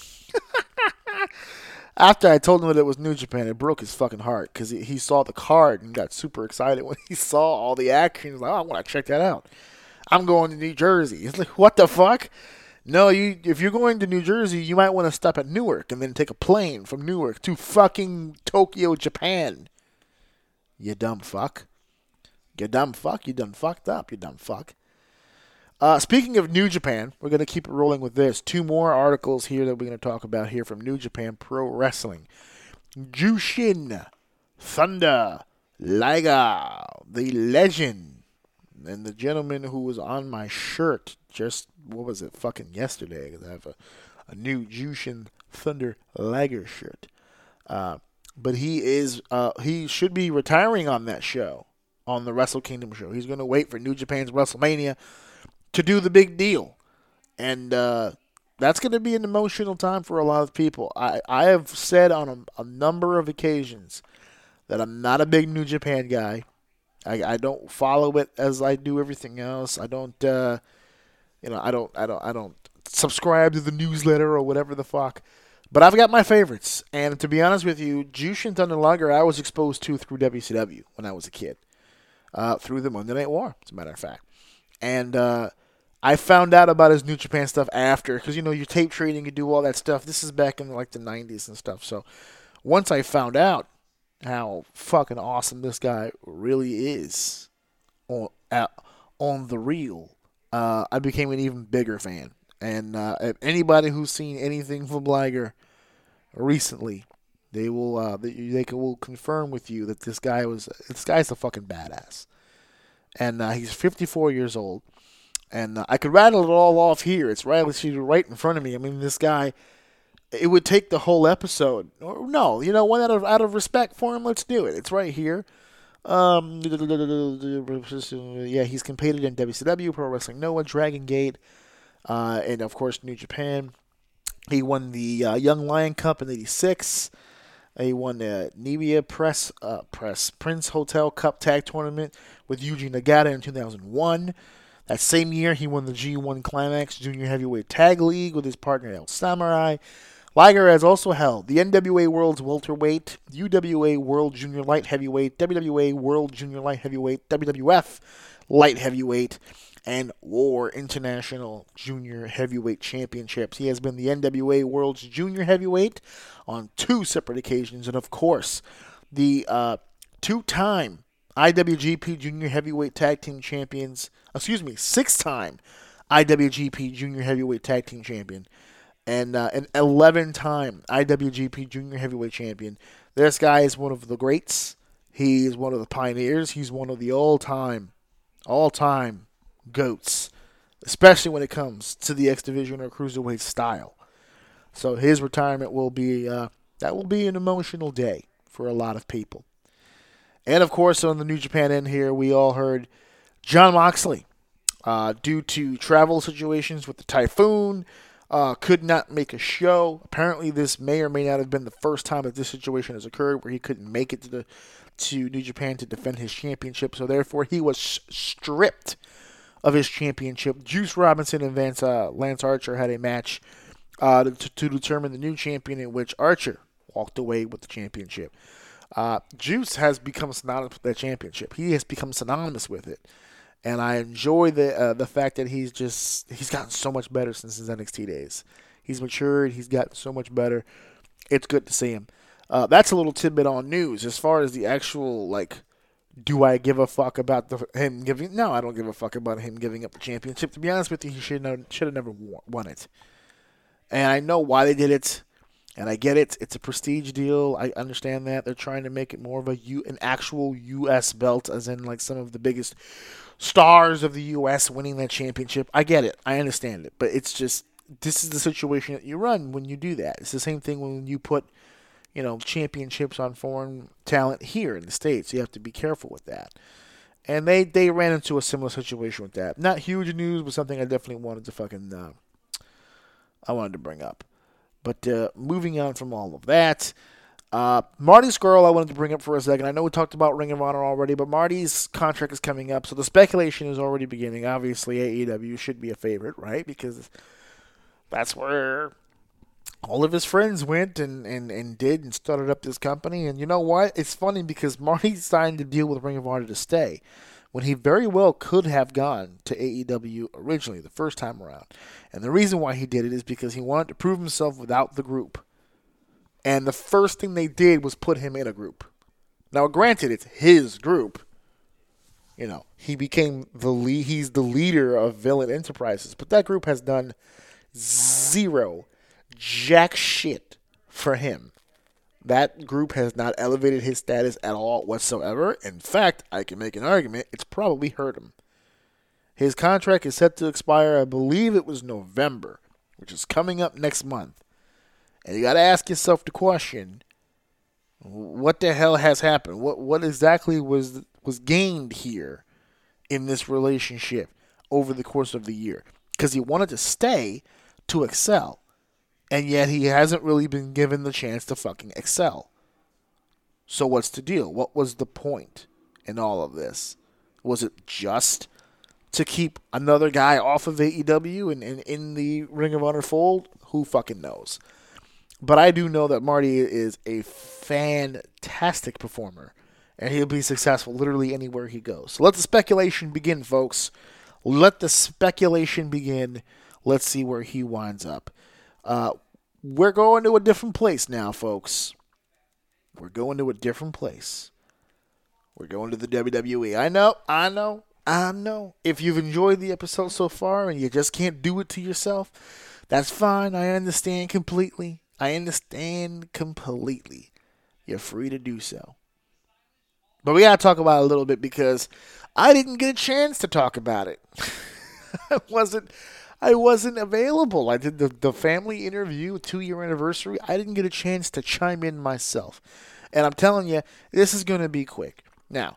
After I told him that it was New Japan, it broke his fucking heart because he saw the card and got super excited when he saw all the action. He's like, "Oh, I want to check that out. I'm going to New Jersey." He's like, "What the fuck?" No, if you're going to New Jersey, you might want to stop at Newark and then take a plane from Newark to fucking Tokyo, Japan. You dumb fuck. You dumb fuck. You done fucked up. You dumb fuck. Speaking of New Japan, we're going to keep it rolling with this. 2 more articles here that we're going to talk about here from New Japan Pro Wrestling. Jushin Thunder Liger, the legend, and the gentleman who was on my shirt just, what was it, fucking yesterday, because I have a new Jushin Thunder Liger shirt. But he should be retiring on that show, on the Wrestle Kingdom show. He's going to wait for New Japan's WrestleMania to do the big deal. And that's going to be an emotional time for a lot of people. I have said on a number of occasions that I'm not a big New Japan guy. I don't follow it as I do everything else. I don't I don't subscribe to the newsletter or whatever the fuck. But I've got my favorites. And to be honest with you, Jushin Thunder Liger I was exposed to through WCW when I was a kid. Through the Monday Night War, as a matter of fact. And I found out about his New Japan stuff after, because, you tape trading, you do all that stuff. This is back in, the 90s and stuff. So once I found out how fucking awesome this guy really is on the real, I became an even bigger fan. And anybody who's seen anything from Liger recently, they will confirm with you that this guy's a fucking badass. And he's 54 years old. And I could rattle it all off here. It's right in front of me. I mean, this guy, it would take the whole episode. Or no, one out of respect for him, let's do it. It's right here. Yeah, he's competed in WCW, Pro Wrestling Noah, Dragon Gate, and of course New Japan. He won the Young Lion Cup in '86. He won the Nivea Prince Hotel Cup Tag Tournament with Yuji Nagata in 2001. That same year, he won the G1 Climax Junior Heavyweight Tag League with his partner El Samurai. Liger has also held the NWA World's Welterweight, UWA World Junior Light Heavyweight, WWA World Junior Light Heavyweight, WWF Light Heavyweight, and War International Junior Heavyweight Championships. He has been the NWA World's Junior Heavyweight on 2 separate occasions, and of course, the 2-time IWGP Junior Heavyweight Tag Team Champions, 6-time IWGP Junior Heavyweight Tag Team Champion, and an 11-time IWGP Junior Heavyweight Champion. This guy is one of the greats. He is one of the pioneers. He's one of the all-time GOATs, especially when it comes to the X Division or Cruiserweight style. So his retirement will be an emotional day for a lot of people. And of course, on the New Japan end here, we all heard Jon Moxley, due to travel situations with the typhoon, could not make a show. Apparently, this may or may not have been the first time that this situation has occurred where he couldn't make it to New Japan to defend his championship. So therefore, he was stripped of his championship. Juice Robinson and Lance Archer had a match to determine the new champion, in which Archer walked away with the championship. Juice has become synonymous with that championship. He has become synonymous with it. And I enjoy the fact that he's gotten so much better since his NXT days. He's matured. He's gotten so much better. It's good to see him. That's a little tidbit on news. As far as the actual, do I give a fuck about him giving? No, I don't give a fuck about him giving up the championship. To be honest with you, he should have never won it. And I know why they did it. And I get it. It's a prestige deal. I understand that. They're trying to make it more of an actual U.S. belt, as in some of the biggest stars of the U.S. winning that championship. I get it. I understand it. But it's just, this is the situation that you run when you do that. It's the same thing when you put, championships on foreign talent here in the States. You have to be careful with that. And they ran into a similar situation with that. Not huge news, but something I definitely wanted to I wanted to bring up. But moving on from all of that, Marty Scurll I wanted to bring up for a second. I know we talked about Ring of Honor already, but Marty's contract is coming up, so the speculation is already beginning. Obviously, AEW should be a favorite, right? Because that's where all of his friends went and did and started up this company. And you know what? It's funny because Marty signed a deal with Ring of Honor to stay, when he very well could have gone to AEW originally, the first time around. And the reason why he did it is because he wanted to prove himself without the group. And the first thing they did was put him in a group. Now, granted, it's his group. He became he's the leader of Villain Enterprises. But that group has done zero, jack shit for him. That group has not elevated his status at all whatsoever. In fact, I can make an argument, it's probably hurt him. His contract is set to expire, I believe it was November, which is coming up next month. And you got to ask yourself the question, what the hell has happened? What exactly was gained here in this relationship over the course of the year? Because he wanted to stay to excel. And yet he hasn't really been given the chance to fucking excel. So what's the deal? What was the point in all of this? Was it just to keep another guy off of AEW and in the Ring of Honor fold? Who fucking knows? But I do know that Marty is a fantastic performer. And he'll be successful literally anywhere he goes. So let the speculation begin, folks. Let the speculation begin. Let's see where he winds up. We're going to a different place now, folks. We're going to a different place. We're going to the WWE. I know. If you've enjoyed the episode so far and you just can't do it to yourself, that's fine. I understand completely. You're free to do so. But we got to talk about it a little bit because I didn't get a chance to talk about it. I wasn't available. I did the family interview, 2-year anniversary. I didn't get a chance to chime in myself. And I'm telling you, this is going to be quick. Now,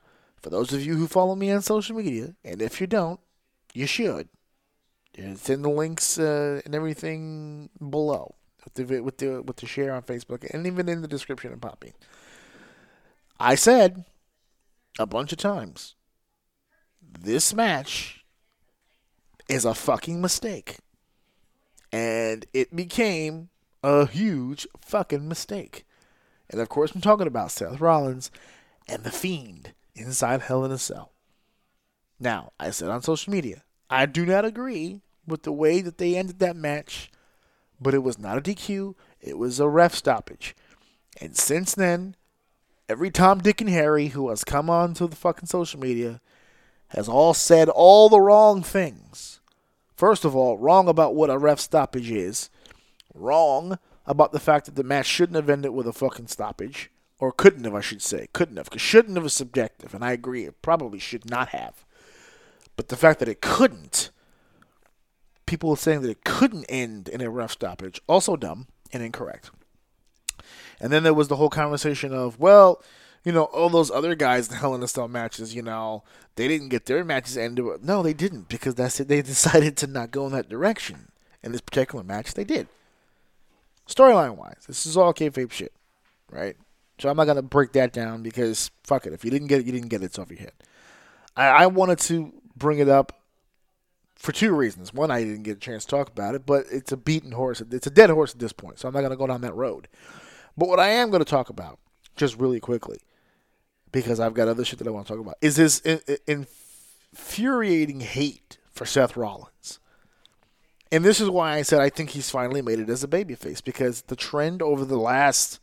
For those of you who follow me on social media, and if you don't, you should. It's in the links and everything below with the share on Facebook and even in the description and Poppy. I said a bunch of times, this match is a fucking mistake. And it became a huge fucking mistake. And of course, I'm talking about Seth Rollins and The Fiend inside Hell in a Cell. Now, I said on social media, I do not agree with the way that they ended that match, but it was not a DQ, it was a ref stoppage. And since then, every Tom, Dick, and Harry who has come on to the fucking social media has all said all the wrong things. First of all, wrong about what a ref stoppage is. Wrong about the fact that the match shouldn't have ended with a fucking stoppage. Or couldn't have, I should say. Couldn't have. Because shouldn't have is subjective. And I agree. It probably should not have. But the fact that it couldn't, people are saying that it couldn't end in a ref stoppage, also dumb and incorrect. And then there was the whole conversation of, well, all those other guys in the Hell in a Cell matches, they didn't get their matches ended. No, they didn't, because that's it. They decided to not go in that direction. In this particular match, they did. Storyline-wise, this is all kayfabe shit, right? So I'm not going to break that down because, fuck it. If you didn't get it, you didn't get it. It's off your head. I wanted to bring it up for two reasons. One, I didn't get a chance to talk about it, but it's a beaten horse. It's a dead horse at this point, so I'm not going to go down that road. But what I am going to talk about, just really quickly, because I've got other shit that I want to talk about, is this infuriating hate for Seth Rollins. And this is why I said I think he's finally made it as a babyface, because the trend over the last,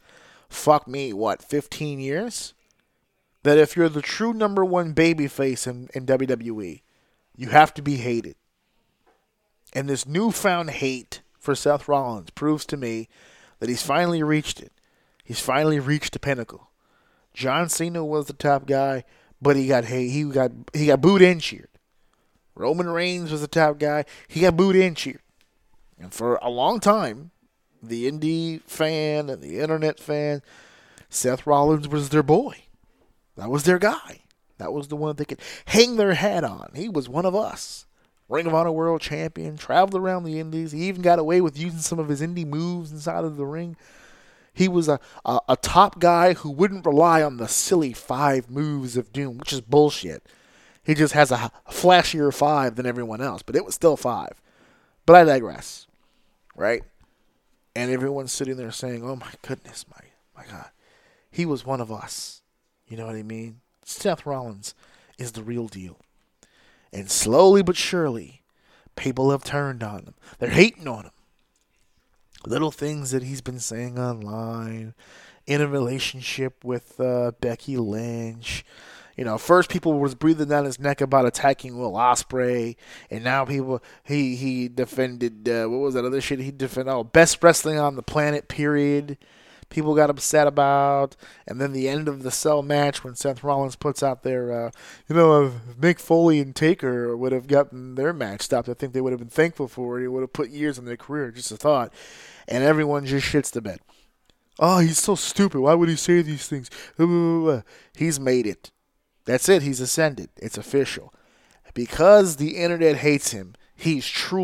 15 years? That if you're the true number one babyface in WWE, you have to be hated. And this newfound hate for Seth Rollins proves to me that he's finally reached it. He's finally reached the pinnacle. John Cena was the top guy, but he got booed and cheered. Roman Reigns was the top guy. He got booed and cheered. And for a long time, the indie fan and the internet fan, Seth Rollins was their boy. That was their guy. That was the one they could hang their hat on. He was one of us. Ring of Honor World Champion, traveled around the indies. He even got away with using some of his indie moves inside of the ring. He was a top guy who wouldn't rely on the silly 5 moves of doom, which is bullshit. He just has a flashier 5 than everyone else, but it was still 5. But I digress, right? And everyone's sitting there saying, oh my goodness, my God. He was one of us. You know what I mean? Seth Rollins is the real deal. And slowly but surely, people have turned on him. They're hating on him. Little things that he's been saying online, in a relationship with Becky Lynch. First people was breathing down his neck about attacking Will Ospreay, and now he defended, what was that other shit he defended? Best wrestling on the planet, period. People got upset about, and then the end of the Cell match when Seth Rollins puts out their, if Mick Foley and Taker would have gotten their match stopped, I think they would have been thankful for it. It would have put years in their career, just a thought. And everyone just shits the bed. Oh, he's so stupid. Why would he say these things? He's made it. That's it. He's ascended. It's official. Because the internet hates him, he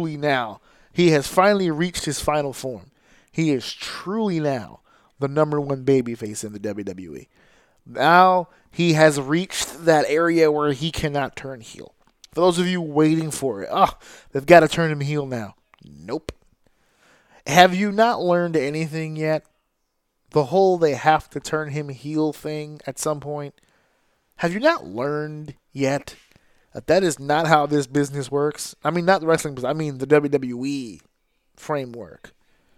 has finally reached his final form. He is truly now the number one babyface in the WWE. Now he has reached that area where he cannot turn heel. For those of you waiting for it, they've got to turn him heel now. Nope. Have you not learned anything yet? The whole they have to turn him heel thing at some point. Have you not learned yet that is not how this business works? I mean, not the wrestling business. I mean the WWE framework.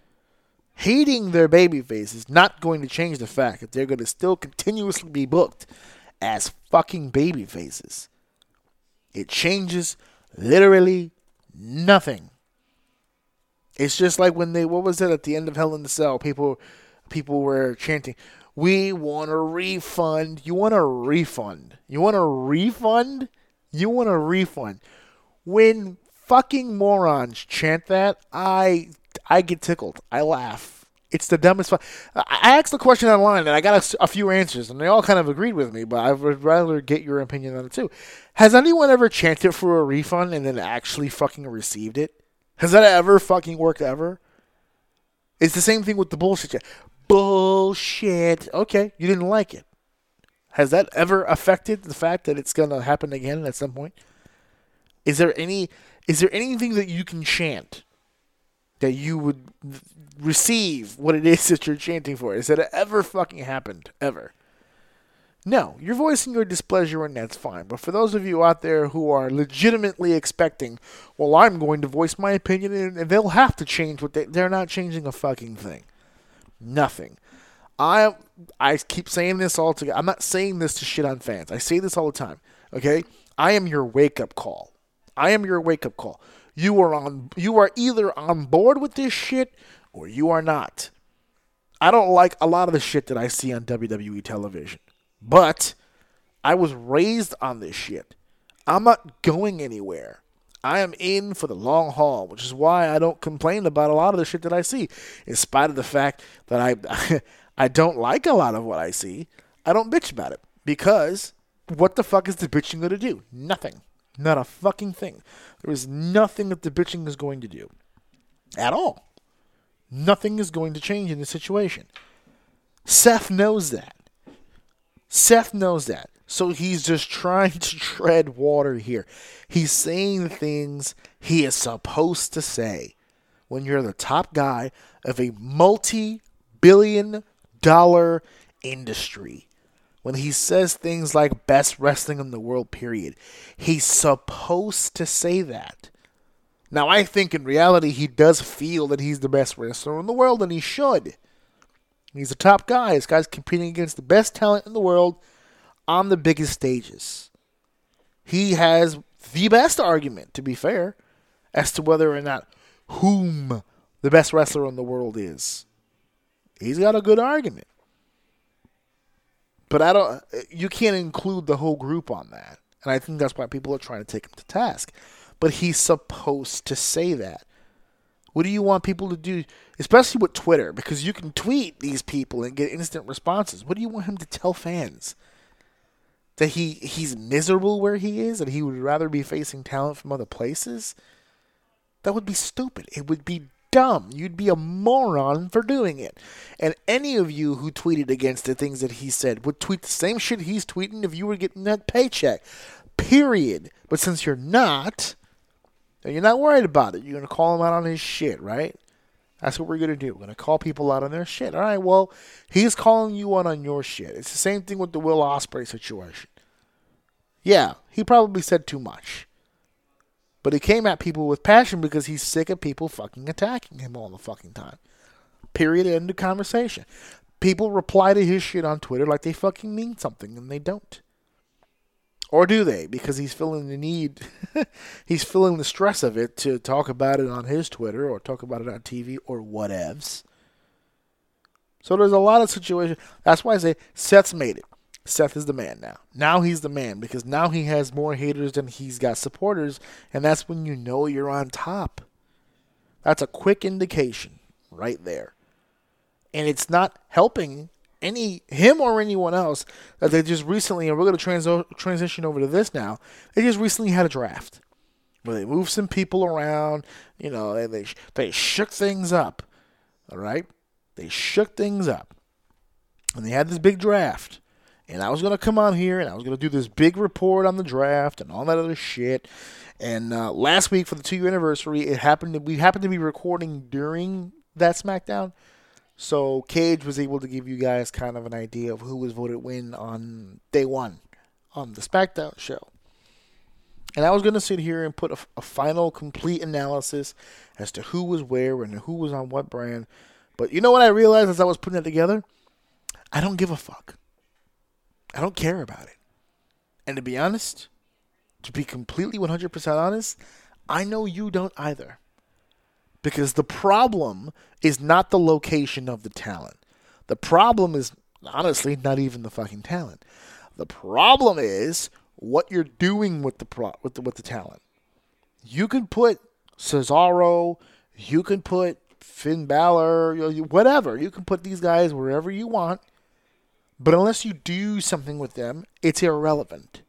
Hating their babyface is not going to change the fact that they're going to still continuously be booked as fucking babyfaces. It changes literally nothing. It's just like when what was it at the end of Hell in the Cell? People were chanting, we want a refund. You want a refund? You want a refund? You want a refund? When fucking morons chant that, I get tickled. I laugh. It's the dumbest. I asked the question online, and I got a few answers, and they all kind of agreed with me. But I would rather get your opinion on it too. Has anyone ever chanted for a refund and then actually fucking received it? Has that ever fucking worked ever? It's the same thing with the bullshit chant. Bullshit. Okay, you didn't like it. Has that ever affected the fact that it's gonna happen again at some point? Is there anything that you can chant that you would receive what it is that you're chanting for? Has that ever fucking happened? Ever? No. You're voicing your displeasure, and that's fine. But for those of you out there who are legitimately expecting, well, I'm going to voice my opinion, and they'll have to change what they're not changing a fucking thing. Nothing. I keep saying this all together. I'm not saying this to shit on fans. I say this all the time. Okay? I am your wake-up call. I am your wake-up call. You are either on board with this shit or you are not. I don't like a lot of the shit that I see on WWE television. But I was raised on this shit. I'm not going anywhere. I am in for the long haul, which is why I don't complain about a lot of the shit that I see. In spite of the fact that I don't like a lot of what I see, I don't bitch about it. Because what the fuck is the bitching going to do? Nothing. Not a fucking thing. There is nothing that the bitching is going to do. At all. Nothing is going to change in this situation. Seth knows that. Seth knows that. So he's just trying to tread water here. He's saying things he is supposed to say when you're the top guy of a multi-billion-dollar industry. When he says things like best wrestling in the world, period. He's supposed to say that. Now, I think in reality he does feel that he's the best wrestler in the world, and he should. He's the top guy. This guy's competing against the best talent in the world on the biggest stages. He has the best argument, to be fair, as to whether or not whom the best wrestler in the world is. He's got a good argument. But you can't include the whole group on that. And I think that's why people are trying to take him to task. But he's supposed to say that. What do you want people to do, especially with Twitter? Because you can tweet these people and get instant responses. What do you want him to tell fans? That he's miserable where he is? That he would rather be facing talent from other places? That would be stupid. It would be dumb. You'd be a moron for doing it. And any of you who tweeted against the things that he said would tweet the same shit he's tweeting if you were getting that paycheck. Period. But since you're not, and you're not worried about it, you're going to call him out on his shit, right? That's what we're going to do. We're going to call people out on their shit. All right, well, he's calling you out on your shit. It's the same thing with the Will Ospreay situation. Yeah, he probably said too much. But he came at people with passion because he's sick of people fucking attacking him all the fucking time. Period. End of conversation. People reply to his shit on Twitter like they fucking mean something, and they don't. Or do they? Because he's feeling the need, he's feeling the stress of it to talk about it on his Twitter or talk about it on TV or whatevs. So there's a lot of situations. That's why I say Seth's made it. Seth is the man now. Now he's the man because now he has more haters than he's got supporters, and that's when you know you're on top. That's a quick indication right there. And it's not helping him or anyone else that they just recently, and we're going to transition over to this now, they just recently had a draft where they moved some people around, they shook things up, all right? They shook things up. And they had this big draft. And I was going to come on here and I was going to do this big report on the draft and all that other shit. And last week for the 2-year anniversary, we happened to be recording during that SmackDown. So Cage was able to give you guys kind of an idea of who was voted win on day one on the SmackDown show. And I was going to sit here and put a final complete analysis as to who was where and who was on what brand. But you know what I realized as I was putting it together? I don't give a fuck. I don't care about it. And to be honest, to be completely 100% honest, I know you don't either. Because the problem is not the location of the talent. The problem is, honestly, not even the fucking talent. The problem is what you're doing with the talent. You can put Cesaro, you can put Finn Balor, whatever. You can put these guys wherever you want. But unless you do something with them, it's irrelevant.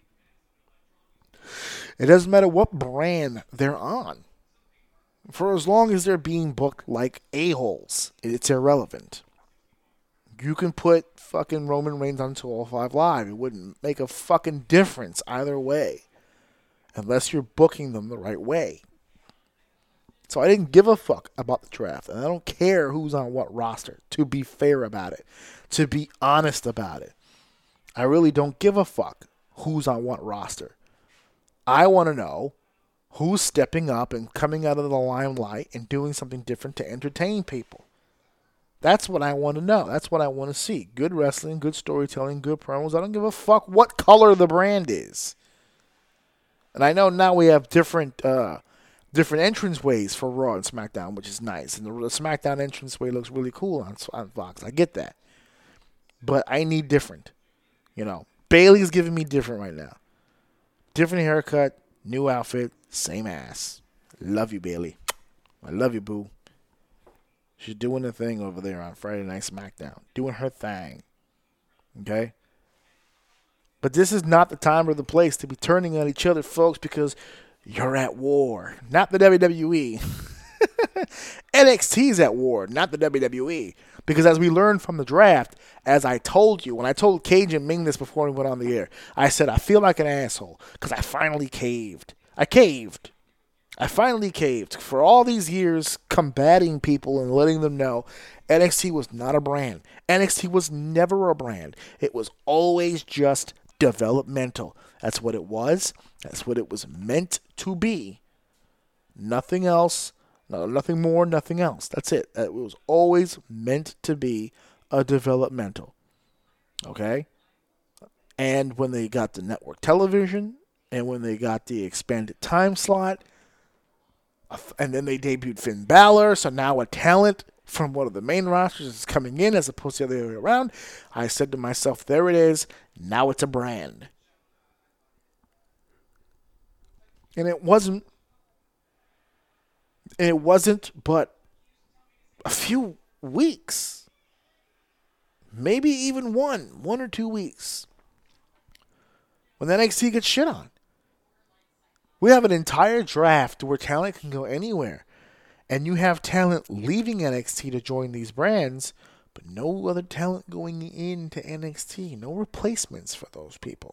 It doesn't matter what brand they're on. For as long as they're being booked like a-holes, it's irrelevant. You can put fucking Roman Reigns on 205 Live. It wouldn't make a fucking difference either way. Unless you're booking them the right way. So I didn't give a fuck about the draft. And I don't care who's on what roster, to be fair about it. To be honest about it. I really don't give a fuck who's on what roster. I want to know who's stepping up and coming out of the limelight and doing something different to entertain people. That's what I want to know. That's what I want to see. Good wrestling, good storytelling, good promos. I don't give a fuck what color the brand is. And I know now we have different entrance ways for Raw and SmackDown, which is nice. And the SmackDown entrance way looks really cool on Fox. I get that. But I need different. Bayley's giving me different right now. Different haircut, new outfit, same ass. Love you, Bayley. I love you, boo. She's doing the thing over there on Friday Night SmackDown. Doing her thing. Okay? But this is not the time or the place to be turning on each other, folks, because you're at war. Not the WWE. NXT's at war, not the WWE. Because as we learned from the draft, as I told you, when I told Cage and Ming this before we went on the air, I said, I feel like an asshole because I finally caved. I finally caved. For all these years combating people and letting them know NXT was not a brand. NXT was never a brand. It was always just developmental. That's what it was. That's what it was meant to be. Nothing else. No, nothing more, nothing else. That's it. It was always meant to be a developmental. Okay? And when they got the network television, and when they got the expanded time slot, and then they debuted Finn Balor, so now a talent from one of the main rosters is coming in as opposed to the other way around, I said to myself, there it is. Now it's a brand. And it wasn't but a few weeks, maybe even one or 2 weeks, when NXT gets shit on. We have an entire draft where talent can go anywhere, and you have talent leaving NXT to join these brands, but no other talent going into NXT, no replacements for those people,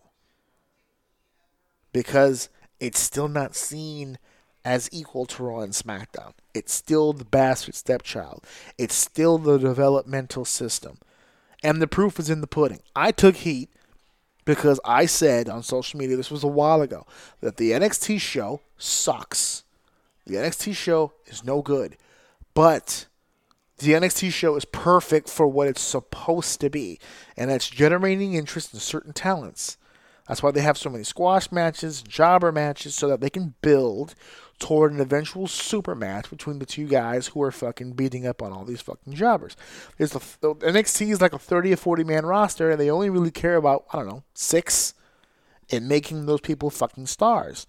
because it's still not seen as equal to Raw and SmackDown. It's still the bastard stepchild. It's still the developmental system. And the proof is in the pudding. I took heat because I said on social media, this was a while ago, that the NXT show sucks. The NXT show is no good. But the NXT show is perfect for what it's supposed to be. And that's generating interest in certain talents. That's why they have so many squash matches, jobber matches, so that they can build toward an eventual super match between the two guys who are fucking beating up on all these fucking jobbers. NXT is like a 30 or 40 man roster, and they only really care about, 6 in making those people fucking stars.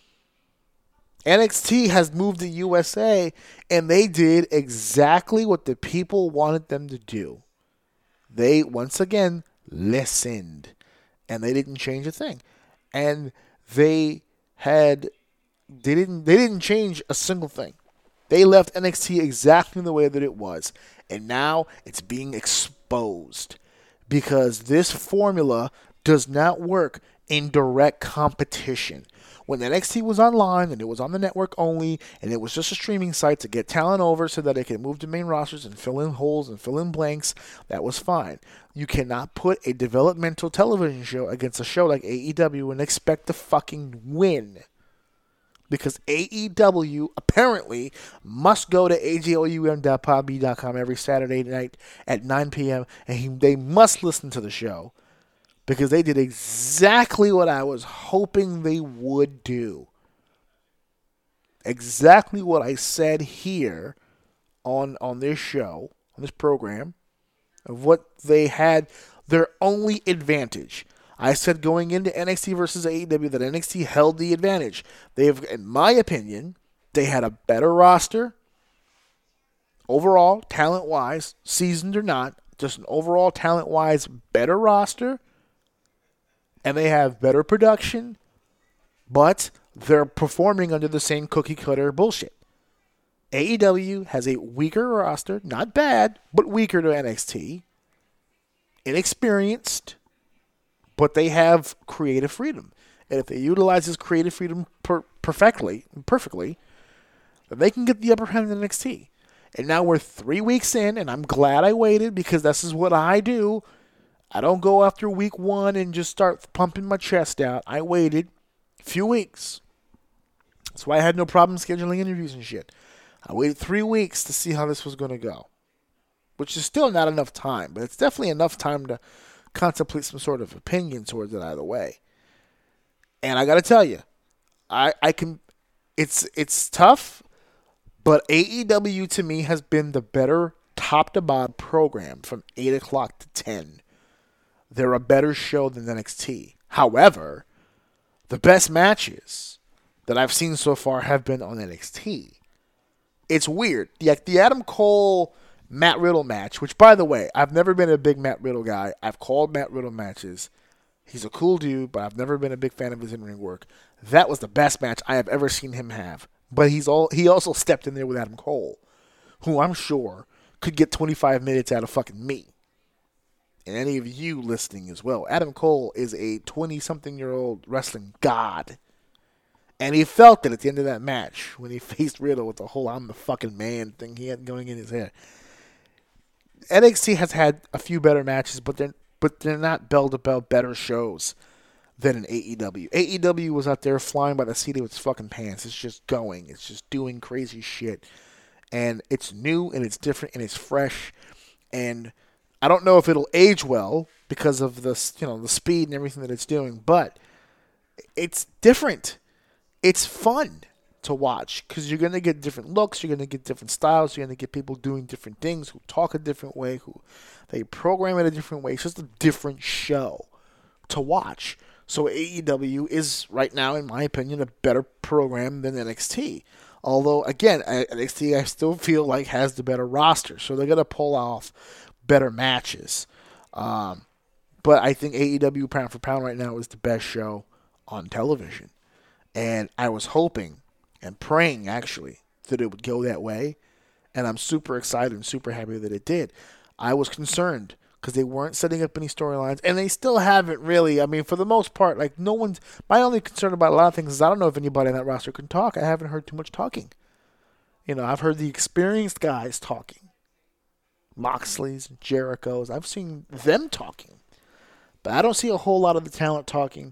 NXT has moved to USA, and they did exactly what the people wanted them to do. They, once again, listened. And they didn't change a thing. And they didn't change a single thing. They left NXT exactly the way that it was. And now it's being exposed. Because this formula does not work in direct competition. When NXT was online and it was on the network only and it was just a streaming site to get talent over so that it could move to main rosters and fill in holes and fill in blanks, that was fine. You cannot put a developmental television show against a show like AEW and expect to fucking win. Because AEW apparently must go to AJOUM.podbean.com every Saturday night at 9 p.m. and they must listen to the show. Because they did exactly what I was hoping they would do. Exactly what I said here on this show, on this program, of what they had, their only advantage. I said going into NXT versus AEW that NXT held the advantage. They've, in my opinion, they had a better roster. overall, talent-wise, seasoned or not, just an overall talent-wise better roster, and they have better production, but they're performing under the same cookie-cutter bullshit. AEW has a weaker roster, not bad, but weaker to NXT. Inexperienced, but they have creative freedom. And if they utilize this creative freedom perfectly, then they can get the upper hand in NXT. And now we're 3 weeks in, and I'm glad I waited because this is what I do. I don't go after week 1 and just start pumping my chest out. I waited a few weeks. That's why I had no problem scheduling interviews and shit. I waited 3 weeks to see how this was going to go, which is still not enough time, but it's definitely enough time to contemplate some sort of opinion towards it either way. And I got to tell you, I can. It's tough, but AEW to me has been the better top to bottom program from 8 o'clock to 10. They're a better show than NXT. However, the best matches that I've seen so far have been on NXT. It's weird. The Adam Cole Matt Riddle match, which, by the way, I've never been a big Matt Riddle guy. I've called Matt Riddle matches. He's a cool dude, but I've never been a big fan of his in-ring work. That was the best match I have ever seen him have. But he also stepped in there with Adam Cole, who I'm sure could get 25 minutes out of fucking me. And any of you listening as well. Adam Cole is a 20-something-year-old wrestling god. And he felt it at the end of that match when he faced Riddle with the whole I'm the fucking man thing he had going in his head. NXT has had a few better matches, but they're not bell-to-bell better shows than an AEW. AEW was out there flying by the seat of its fucking pants. It's just going. It's just doing crazy shit. And it's new, and it's different, and it's fresh. And I don't know if it'll age well because of the speed and everything that it's doing, but it's different. It's fun to watch because you're going to get different looks, you're going to get different styles, you're going to get people doing different things, who talk a different way, who they program it a different way. It's just a different show to watch. So AEW is right now, in my opinion, a better program than NXT. Although, again, NXT I still feel like has the better roster, so they're going to pull off better matches. But I think AEW pound for pound right now is the best show on television. And I was hoping and praying, actually, that it would go that way. And I'm super excited and super happy that it did. I was concerned because they weren't setting up any storylines. And they still haven't really. I mean, for the most part, like no one's. My only concern about a lot of things is I don't know if anybody on that roster can talk. I haven't heard too much talking. I've heard the experienced guys talking. Moxley's, Jericho's. I've seen them talking. But I don't see a whole lot of the talent talking.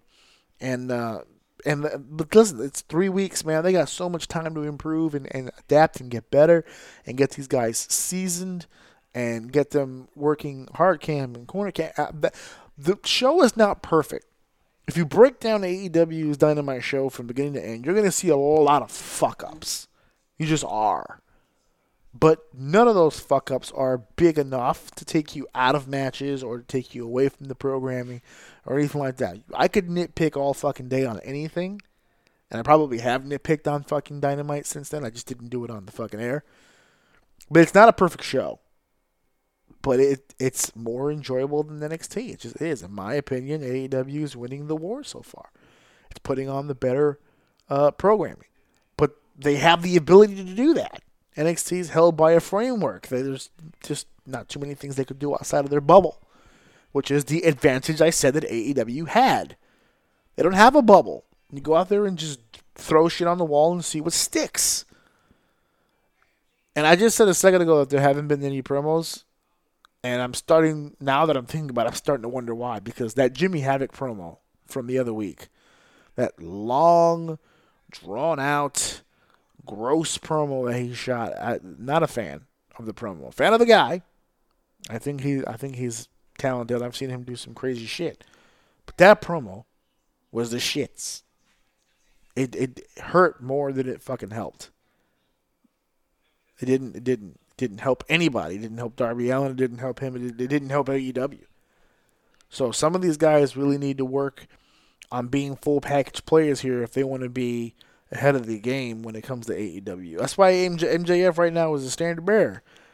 But listen, it's 3 weeks, man. They got so much time to improve and adapt and get better and get these guys seasoned and get them working hard cam and corner cam. The show is not perfect. If you break down AEW's Dynamite show from beginning to end, you're going to see a lot of fuck-ups. You just are. But none of those fuck-ups are big enough to take you out of matches or to take you away from the programming or anything like that. I could nitpick all fucking day on anything, and I probably have nitpicked on fucking Dynamite since then. I just didn't do it on the fucking air. But it's not a perfect show. But it's more enjoyable than NXT. It just is. In my opinion, AEW is winning the war so far. It's putting on the better programming. But they have the ability to do that. NXT is held by a framework. There's just not too many things they could do outside of their bubble, which is the advantage I said that AEW had. They don't have a bubble. You go out there and just throw shit on the wall and see what sticks. And I just said a second ago that there haven't been any promos, and now that I'm thinking about it, I'm starting to wonder why, because that Jimmy Havoc promo from the other week, that long, drawn-out, gross promo that he shot. Not a fan of the promo. Fan of the guy. I think he's talented. I've seen him do some crazy shit. But that promo was the shits. It hurt more than it fucking helped. It didn't help anybody. It didn't help Darby Allin. It didn't help him. It didn't help AEW. So some of these guys really need to work on being full package players here if they want to be ahead of the game when it comes to AEW. That's why MJF right now is a standard bearer.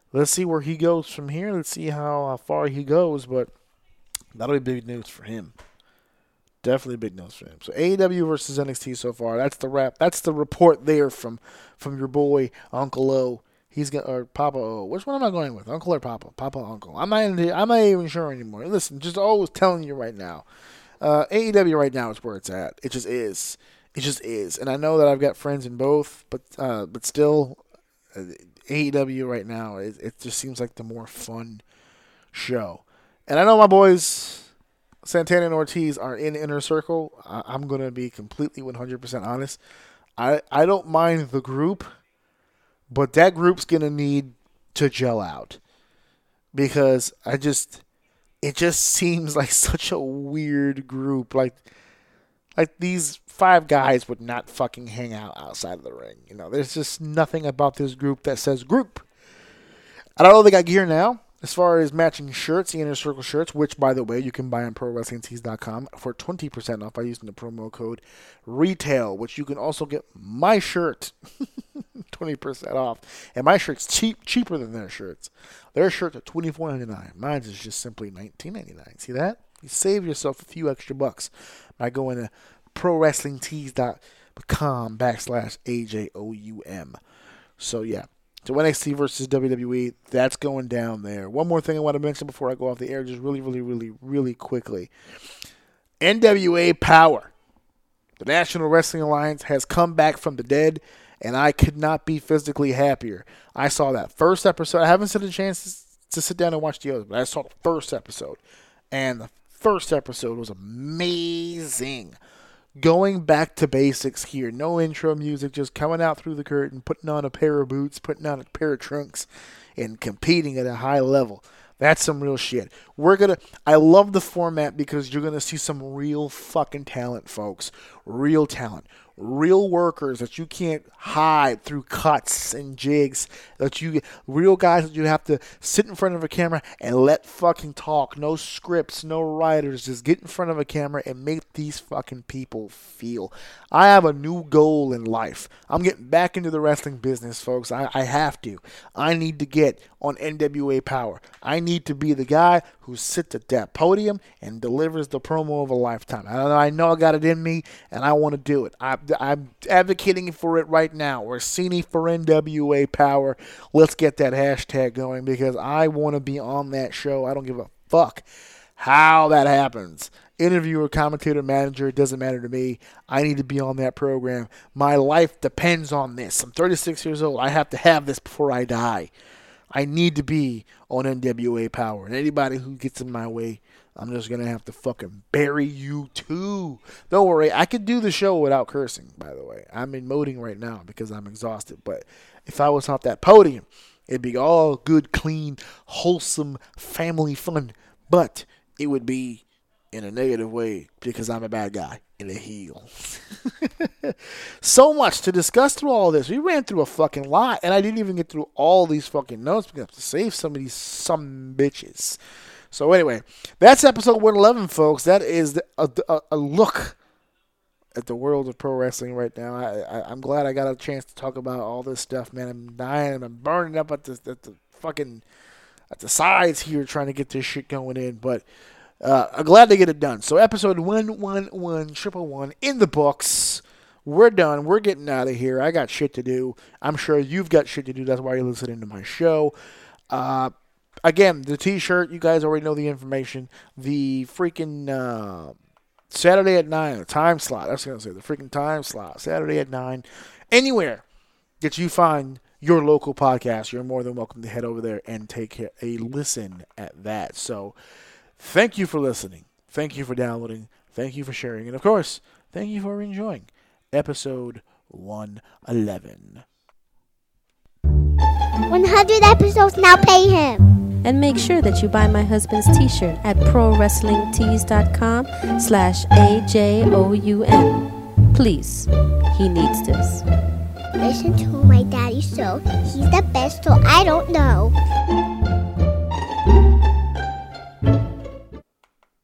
let's see where he goes from here. Let's see how far he goes, but that'll be big news for him. Definitely big news for him. So AEW versus NXT so far. That's the wrap. That's the report there from your boy Uncle O. He's got or Papa O. Which one am I going with? Uncle or Papa? Papa, Uncle. I'm not even sure anymore. Listen, just always telling you right now. AEW right now is where it's at. It just is. It just is. And I know that I've got friends in both, but still, AEW right now it just seems like the more fun show. And I know my boys Santana and Ortiz are in Inner Circle. I'm going to be completely 100% honest. I don't mind the group, but that group's going to need to gel out. Because it just seems like such a weird group. Like these 5 guys would not fucking hang out outside of the ring. You know, there's just nothing about this group that says group. I don't know if they got gear now. As far as matching shirts, the Inner Circle shirts, which, by the way, you can buy on ProWrestlingTees.com for 20% off by using the promo code RETAIL, which you can also get my shirt 20% off. And my shirt's cheaper than their shirts. Their shirts are $24.99. Mine is just simply $19.99. See that? You save yourself a few extra bucks by going to ProWrestlingTees.com/AJOUM. So, yeah. So NXT versus WWE, that's going down there. One more thing I want to mention before I go off the air, just really, really, really, really quickly. NWA Power. The National Wrestling Alliance has come back from the dead, and I could not be physically happier. I saw that first episode. I haven't had a chance to sit down and watch the others, but I saw the first episode. And the first episode was amazing. Going back to basics here. No intro music, just coming out through the curtain, putting on a pair of boots, putting on a pair of trunks, and competing at a high level. That's some real shit. I love the format because you're gonna see some real fucking talent, folks. Real talent. Real workers that you can't hide through cuts and jigs. Real guys that you have to sit in front of a camera and let fucking talk. No scripts, no writers. Just get in front of a camera and make these fucking people feel. I have a new goal in life. I'm getting back into the wrestling business, folks. I have to. I need to get on NWA Power. I need to be the guy who sits at that podium and delivers the promo of a lifetime. I know I got it in me, and I want to do it. I'm advocating for it right now. Orsini for NWA Power. Let's get that hashtag going because I want to be on that show. I don't give a fuck how that happens. Interviewer, commentator, manager, it doesn't matter to me. I need to be on that program. My life depends on this. I'm 36 years old. I have to have this before I die. I need to be on NWA Power. And anybody who gets in my way, I'm just going to have to fucking bury you too. Don't worry. I could do the show without cursing, by the way. I'm emoting right now because I'm exhausted. But if I was off that podium, it'd be all good, clean, wholesome, family fun. But it would be in a negative way because I'm a bad guy and a heel. So much to discuss through all this. We ran through a fucking lot, and I didn't even get through all these fucking notes because I have to save some of these bitches. So anyway, that's episode 111, folks. That is a look at the world of pro wrestling right now. I'm glad I got a chance to talk about all this stuff, man. I'm dying. I'm burning up at the sides here trying to get this shit going in, but I'm glad to get it done. So episode 111 in the books. We're done. We're getting out of here. I got shit to do. I'm sure you've got shit to do. That's why you're listening to my show. Again, the t-shirt, you guys already know the information. The freaking Saturday at 9, the time slot. That's what I was going to say. The freaking time slot. Saturday at 9. Anywhere that you find your local podcast, you're more than welcome to head over there and take a listen at that. So thank you for listening. Thank you for downloading. Thank you for sharing. And, of course, thank you for enjoying episode 111. 100 episodes, now pay him. And make sure that you buy my husband's t-shirt at ProWrestlingTees.com/AJOUM. Please, he needs this. Listen to my daddy show. He's the best, so I don't know.